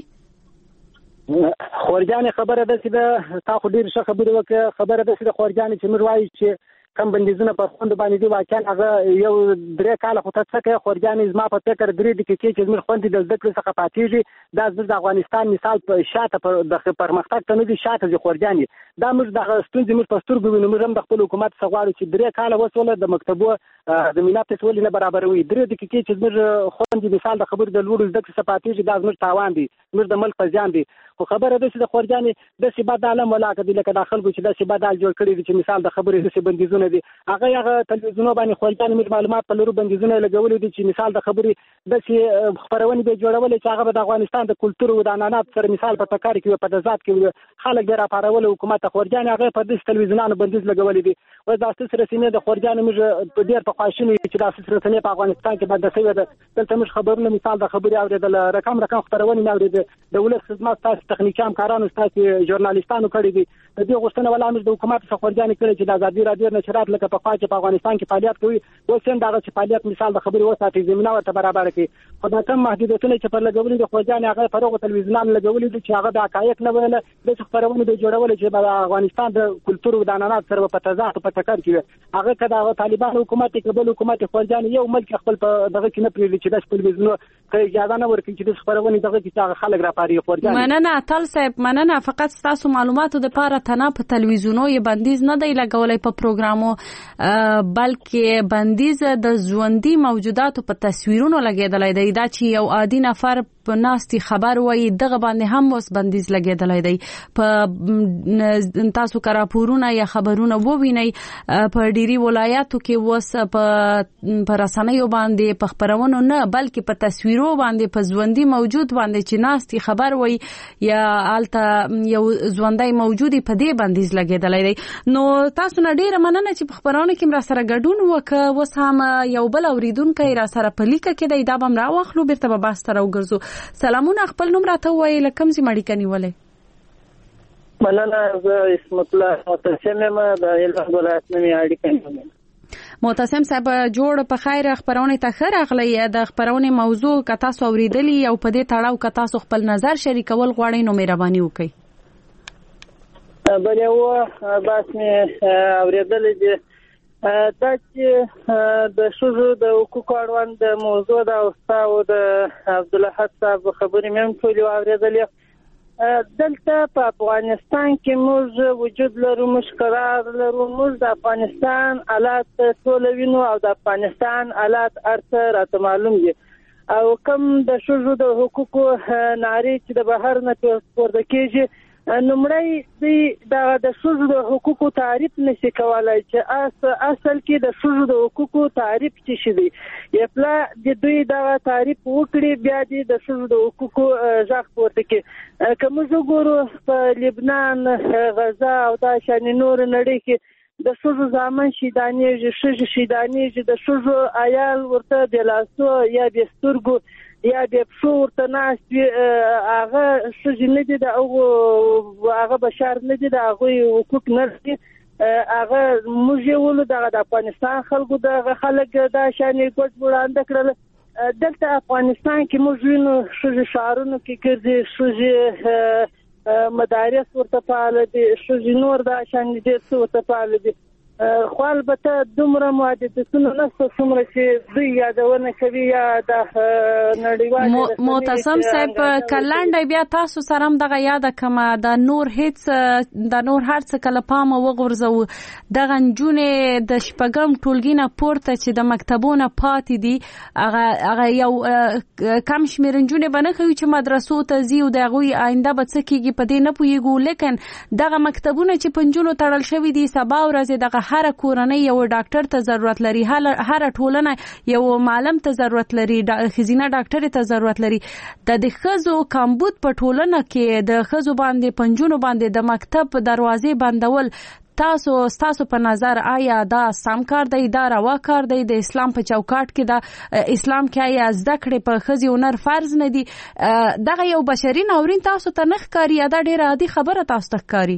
خورجانې خبره ده چې د تاسو ډیر ښه خبره وکړه خبره ده چې د خورجانې چې موږ وایي چې کم بندیزونه پر خوند باندې دی واقعا هغه یو 3 کال خو ته څه کوي خورجانې زما په فکر 3 دقیقې چې موږ خوند د زده کړې څخه پاتېږي دا د افغانستان مثال په شاته پر د پرمختګ ته نه دي شاته دي خورجانې دا موږ د ستونزې موږ په سترګو وینو موږ هم د خپل حکومت څخه غواړو چې 3 کال وسوله د مکتبو زمينات ته ولې نه برابروي 3 دقیقې چې موږ خوند مثال د خبر د لوړ زده کړې څخه پاتېږي دا موږ تاوان دي موږ د ملک په ځان دي خو خبره ده چې د خورجانې د سبا عالم ولاکه دي لکه داخل کو چې د سبا دال جوړ کړی دي چې مثال د خبرې د بندیزونه دي هغه تلویزیونونو باندې خورجانې موږ معلومات په لورو بندیزونه لګولې دي چې مثال د خبرې د خبرونه به جوړول چې هغه د افغانستان د کلتور او د عنعنات سره مثال په تکار کې په تضاد کې خلک به راپارول حکومت خورجانې هغه په دې تلویزیونونو بندیز لګولې دي او د اساس رسمي د خورجانې موږ په ډیر په خواشینی چې د اساس رسمي په افغانستان کې بعد څه ده دلته موږ خبرونه مثال د خبرې اوریدل رقم خبرونه نه اوریدل د ولس خدمات تاسو تخنیکی همکارانو تاسو ژورنالیستانو کړی دي د دې غوښتنه ولا موږ د حکومت څخه خورجانې کړې چې د ازادي رادیو نشرات لکه په خاطر په افغانستان کې فعالیت کوي وسیم دا چې فعالیت مثال د خبرې وساتې زمينه ورته برابر کړي خدای کوم محدودیتونه چې پر لګولې د خورجانې هغه فروغ تلویزیونونو لګولې دي چې هغه د حقایق نه ویل د خبرونه به جوړول چې د افغانستان د کلتور او د عنعنات سره په تضاد په تکر کې هغه کدا طالبان حکومت قبل حکومت خورجانې یو ملک خپل دغه کې نه پریږدي چې د تلویزیونونو ته اجازه نه ورکړي چې د خبرونه دغه کې خلک راپاري خورجانې مننه تل صاحب مننه فقط تاسو معلوماتو د پاره تنه په تلویزیونو یې بندیز نه دی لګولای په پروګرامو بلکې بندیز د ژوندۍ موجوداتو په تصویرونو لګیدلای دی دا چې یو عادي نفر په ناستي خبر وایي دغه باندې هم اوس بندیز لګیدلای دی په تاسو کرا پورونه یا خبرونه وویني په ډيري ولایاتو کې وس په رسنیو باندې په خبرونو نه بلکې په تصویرو باندې په ژوندۍ موجود باندې چې ناستي خبر وایي یا الته یو ژوندۍ موجودي په دې بندیز لګیدلای دی نو تاسو نه ډیره مننه چې په خبرونه کې را سره ګډون وکړ وس هم یو بل اوریدونکو را سره په لیکه کې دی دا بم راوخلو بیرته به بس تر وګرځو سلامونه خپل نوم راته وایي لکم سي مړی کني ولې مننه زه اسمت الله معتصم ما د علم ولایت نه اړیکه معتصم صاحب جوړ په خیر خبرونه ته خیر اغلی د خبرونه موضوع کتا سو اوریدلی او په دې تړاو کتا سو خپل نظر شریکول غواړئ نو مهرباني وکړئ بل یو بس مې اوریدل دي دا چې د شوزو د حقوقو اړوند موضوع دا او د عبد الله صاحب خبرې مې ټول اوریدلې دلته په افغانستان کې موږ وجود لرو مشکرات لرو موږ د افغانستان حالات ټول وینو او د افغانستان حالات ارته راته معلوم دي او کوم د شوزو د حقوقو ناري چې د بهر نه پورته کېږي نمړی د شوزو د حقوقو تعریف نشي کولای چې اصل کې د شوزو د حقوقو تعریف څه شي دی یپلا د دوی دا تعریف وکړي بیا د شوزو د حقوقو ځخ پورته کې کوم وګورو په لبنان غزا او دا شان نور نړۍ کې د ښځو زامن شیدانېږي، ښځې شیدانېږي، د ښځو عیال ورته بې لاسو یا بې سترګو یا بې پښو ورته ناست وي، هغه ښځې نه دي، هغه بشر نه دي، د هغوی حقوق نه لري. هغه موږ یې ولو دغه د افغانستان خلکو دغه خلک دا شانې ګوډ وړاندې کړل. دلته افغانستان کې موږ وینو ښځې ښارونو کې ګرځي، ښځې مدارس ورته فعال دي، ښځې نور دا شانې ډېر څه ورته فعال دي. خو البته دومره محدودیتونه نشته څومره چې دوی یادونه کوي یا د نړیوال معتصم صاحب کلنډه بیا تاسو سره هم دغه یاد کما د نور هر څه کله پام وغورځو دغه نجونې د شپږم ټولګي نه پورته چې د مکتبونو پاتې دي هغه یو کم شمېر نجونې باندې خو چې مدرسو ته ځي او د غوي آینده به څه کیږي په دې نه پوهیږو، لیکن دغه مکتبونه چې پنځونو تړل شوی دي سبا ورځ دغه هر کورنۍ یو ډاکټر ته ضرورت لري، هر ټولنه یو معلم ته ضرورت لري، خزینه ډاکټر ته ضرورت لري. د ښځو کمبود په ټولنه کې د ښځو باندې پنځونو باندې د مکتب دروازې بندول تاسو په نظر آیا دا سم کار دی، دا روا کار دی؟ د اسلام په چوکاټ کې د اسلام کې آیا زده کړې په ښځې او نر فرض نه دي؟ دغه یو بشري ناورین تاسو ته نه ښکاري یا دا ډېره عادي خبره تاسو ته ښکاري؟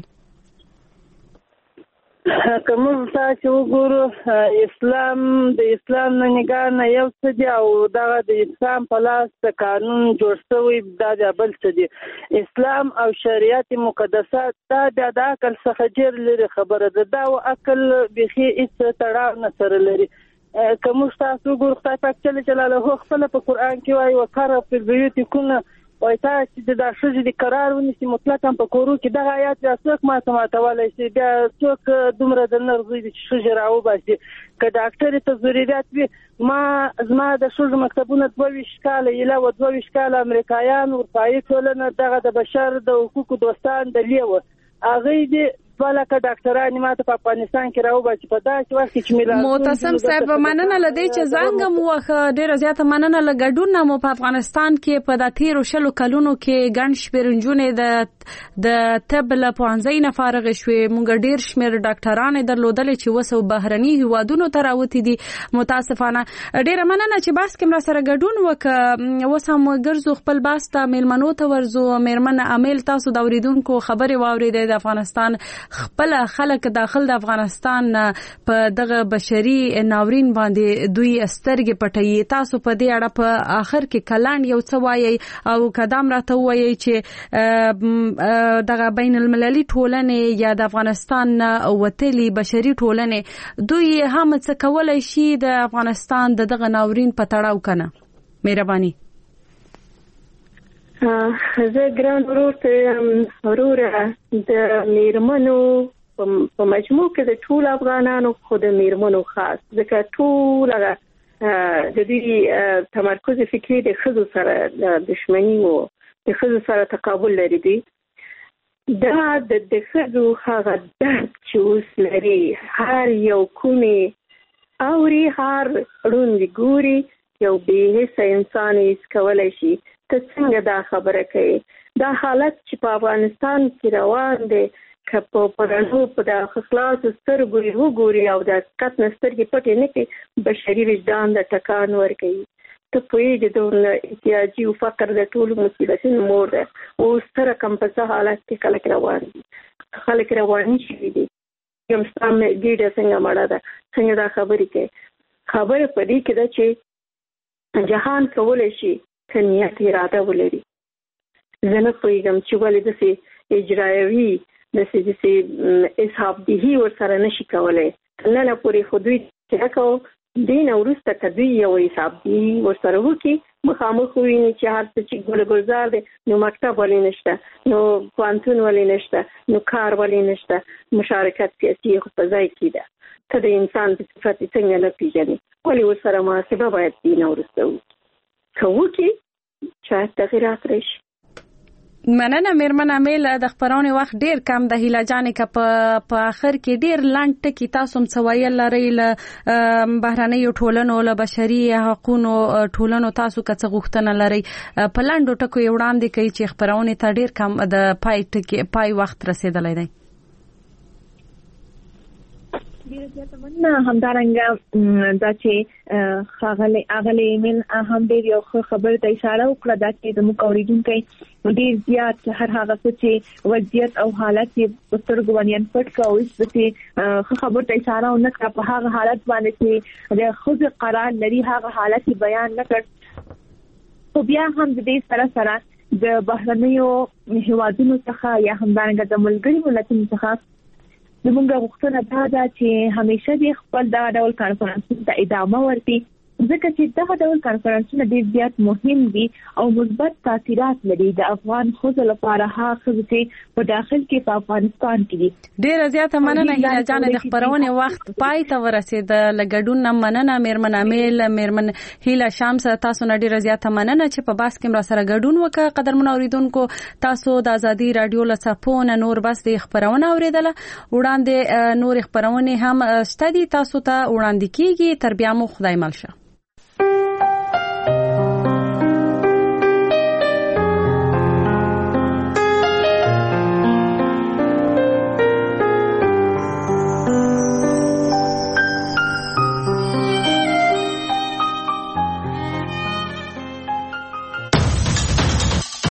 که موږ تاسو وګورو اسلام د اسلام نه نگاه نه یو څه دی او دغه د اسلام په لاس د قانون جوړ شوی دا بل څه دی. اسلام او شریعت مقدسات دا د عقل څخه ډېر لري خبره ده، دا او عقل بيخي هیڅ تړاو نه سره لري. که موږ تاسو وګورو خدای پاک جل جلاله خپل په قرآن کې وایي وقره فی البیوتکن وای تاسو د ښځې د قرار ونیسي مطلقاً په کورو کې. دغه آیات بیا څوک ماتولی شي؟ بیا څوک دومره د نر زوی چې ښځې راوباسي؟ که ډاکټرې ته ضرورت وي، زما د ښځو مکتبونه 22 کاله ایله و 22 کاله امریکایان اروپایي ټولنه دغه د بشر د حقوقو دوستان د لیوه هغوی دي ولکه ډاکټران ماته په افغانستان کې راوباسي په داسې وخت کې چې میلاد. معتصم صاحب مننه لدی چې زنګ مو ډیره زیاته مننه لګډون مو په افغانستان کې په د 13 کلونو کې ګڼ شمېر نجونې د طب له پوهنځي نه فارغ شوې، مونږ ډیر شمېر ډاکټران درلودل چې وسو بهرني هیوادونو ته راوتی دي. متاسفانه ډیره مننه چې بس کې مر سره ګډون وک وسم ګرځو خپل باس ته میلمنو ته ورزو. میرمن امیل تاسو د اوریدونکو خبري واوریدې د افغانستان خپل خلک داخل د افغانستان په دغه بشري ناورین باندې دوی سترګې پټي. تاسو په دې اړه په آخر کې کلاند یو څه وایي او قدم راته وایي چې دغه بین المللي ټولنې یا د افغانستان وتلي بشري ټولنې دوی هم څه کولای شي د افغانستان دغه ناورین په تړاو کنه؟ مهرباني. زه ګران وروره د میرمنو په مجموع کې د ټول افغانانو خو د میرمنو خاص ځکه ټول د دې تمرکز فکری د ښځو سره د دښمنۍ او د ښځو سره تقابل لري دي. دا د ښځو هغه درد چې اوس لري هر یو کومې اوري هر روندې ګوري یو بې حسه انسان یې کولای شي. ته څنګه دا خبره کوي؟ دا حالت چې په افغانستان کې روان دی که په پرانو په د خلاصو سترګو یې وګوري او د حقیقت نه سترګې پټې نه کړي بشري وجدان د ټکان ورکوي. ته پوهېږې د احتیاجي او فقر د ټولو مصیبتونو مور ده. اوس ته رقم په څه حالت کې خلک روان دي، خلک رواني شوي دي. یم ستا ګېډه څنګه مړه ده، څنګه دا خبرې کوي؟ خبره په دې کې ده چې جهان کولی شي که نیت اراده ولري. زه نه پوهېږم چې ولې داسې اجرایوي داسې اصحاب دهي ورسره نشي کولی. نن پورې خو دوی چې کوو دې نه وروسته که دوی یو حساب دهي ورسره وکړي مخامخ وویني چې هر څه چې ګل ګلزار دی نو مکتب ولې نشته، نو پوهنتون ولې نشته، نو کار ولې نشته، مشارکت سیاسي خو په ځای کې ده. ته د انسان په صفت څنګه نه پېژنې؟ ولې ورسره محاسبه باید دې نه وروسته وکړي؟ که وکړي شاید تغیرات راشي. مننه میرمن امیل. د خبرونې وخت ډیر کم د هیله جانې که په آخر کې ډیر لاند ټکی تاسو هم څه ویل لرئ له بهرنیو ټولنو له بشري حقوقو ټولنو تاسو که څه غوښتنه لرئ په لاندو ټکو یې وړاندې کوي چې خبرونې ته ډیر کم د پای وخت رسیدلی دی. ډیره زیاته مننه. همدارنګه دا چې اغلی ایمن هم ډیر یو خبر ته اشاره وکړه دا چې زموږ اوریدونکو ډیر زیات هر هغه څه چې وضعیت او حالت یې په سترګو باندې پټ کاوه چې خبر ته اشاره ونکړه په هغه حالت باندې چې د خود قرار لري هغه حالت بیان نکړ. خو بیا هم د دې سره سره د بهرنیو هیوادونو څخه یا همدارنګه د ملګري ملتونو څخه زموږ غوښتنه دا ده چې همیشه د خپل دا ډول کانفرنسونو ته ادامه ورکړي ځکه چې دا ډول کانفرنسونه ډیر زیات مهم دي او مثبت تاثیرات لري د افغان خزو لپاره هغه چې په داخل کې په افغانستان کې دي. ډیر زیات مننه هیله جان د خبرونه وخت پای ته ورسید لګډون مننه میرمن امیل میرمن هیله شامس تاسو نه ډیر زیات مننه چې په باس کې را سره ګډون وکړه. قدرمن اوریدونکو تاسو د ازادي رادیو لصفونه نور بس د خبرونه اوریدله وړاندې نور خبرونه هم ستدي تاسو ته وړاندې کیږي تر بیا مو خدای مل شه.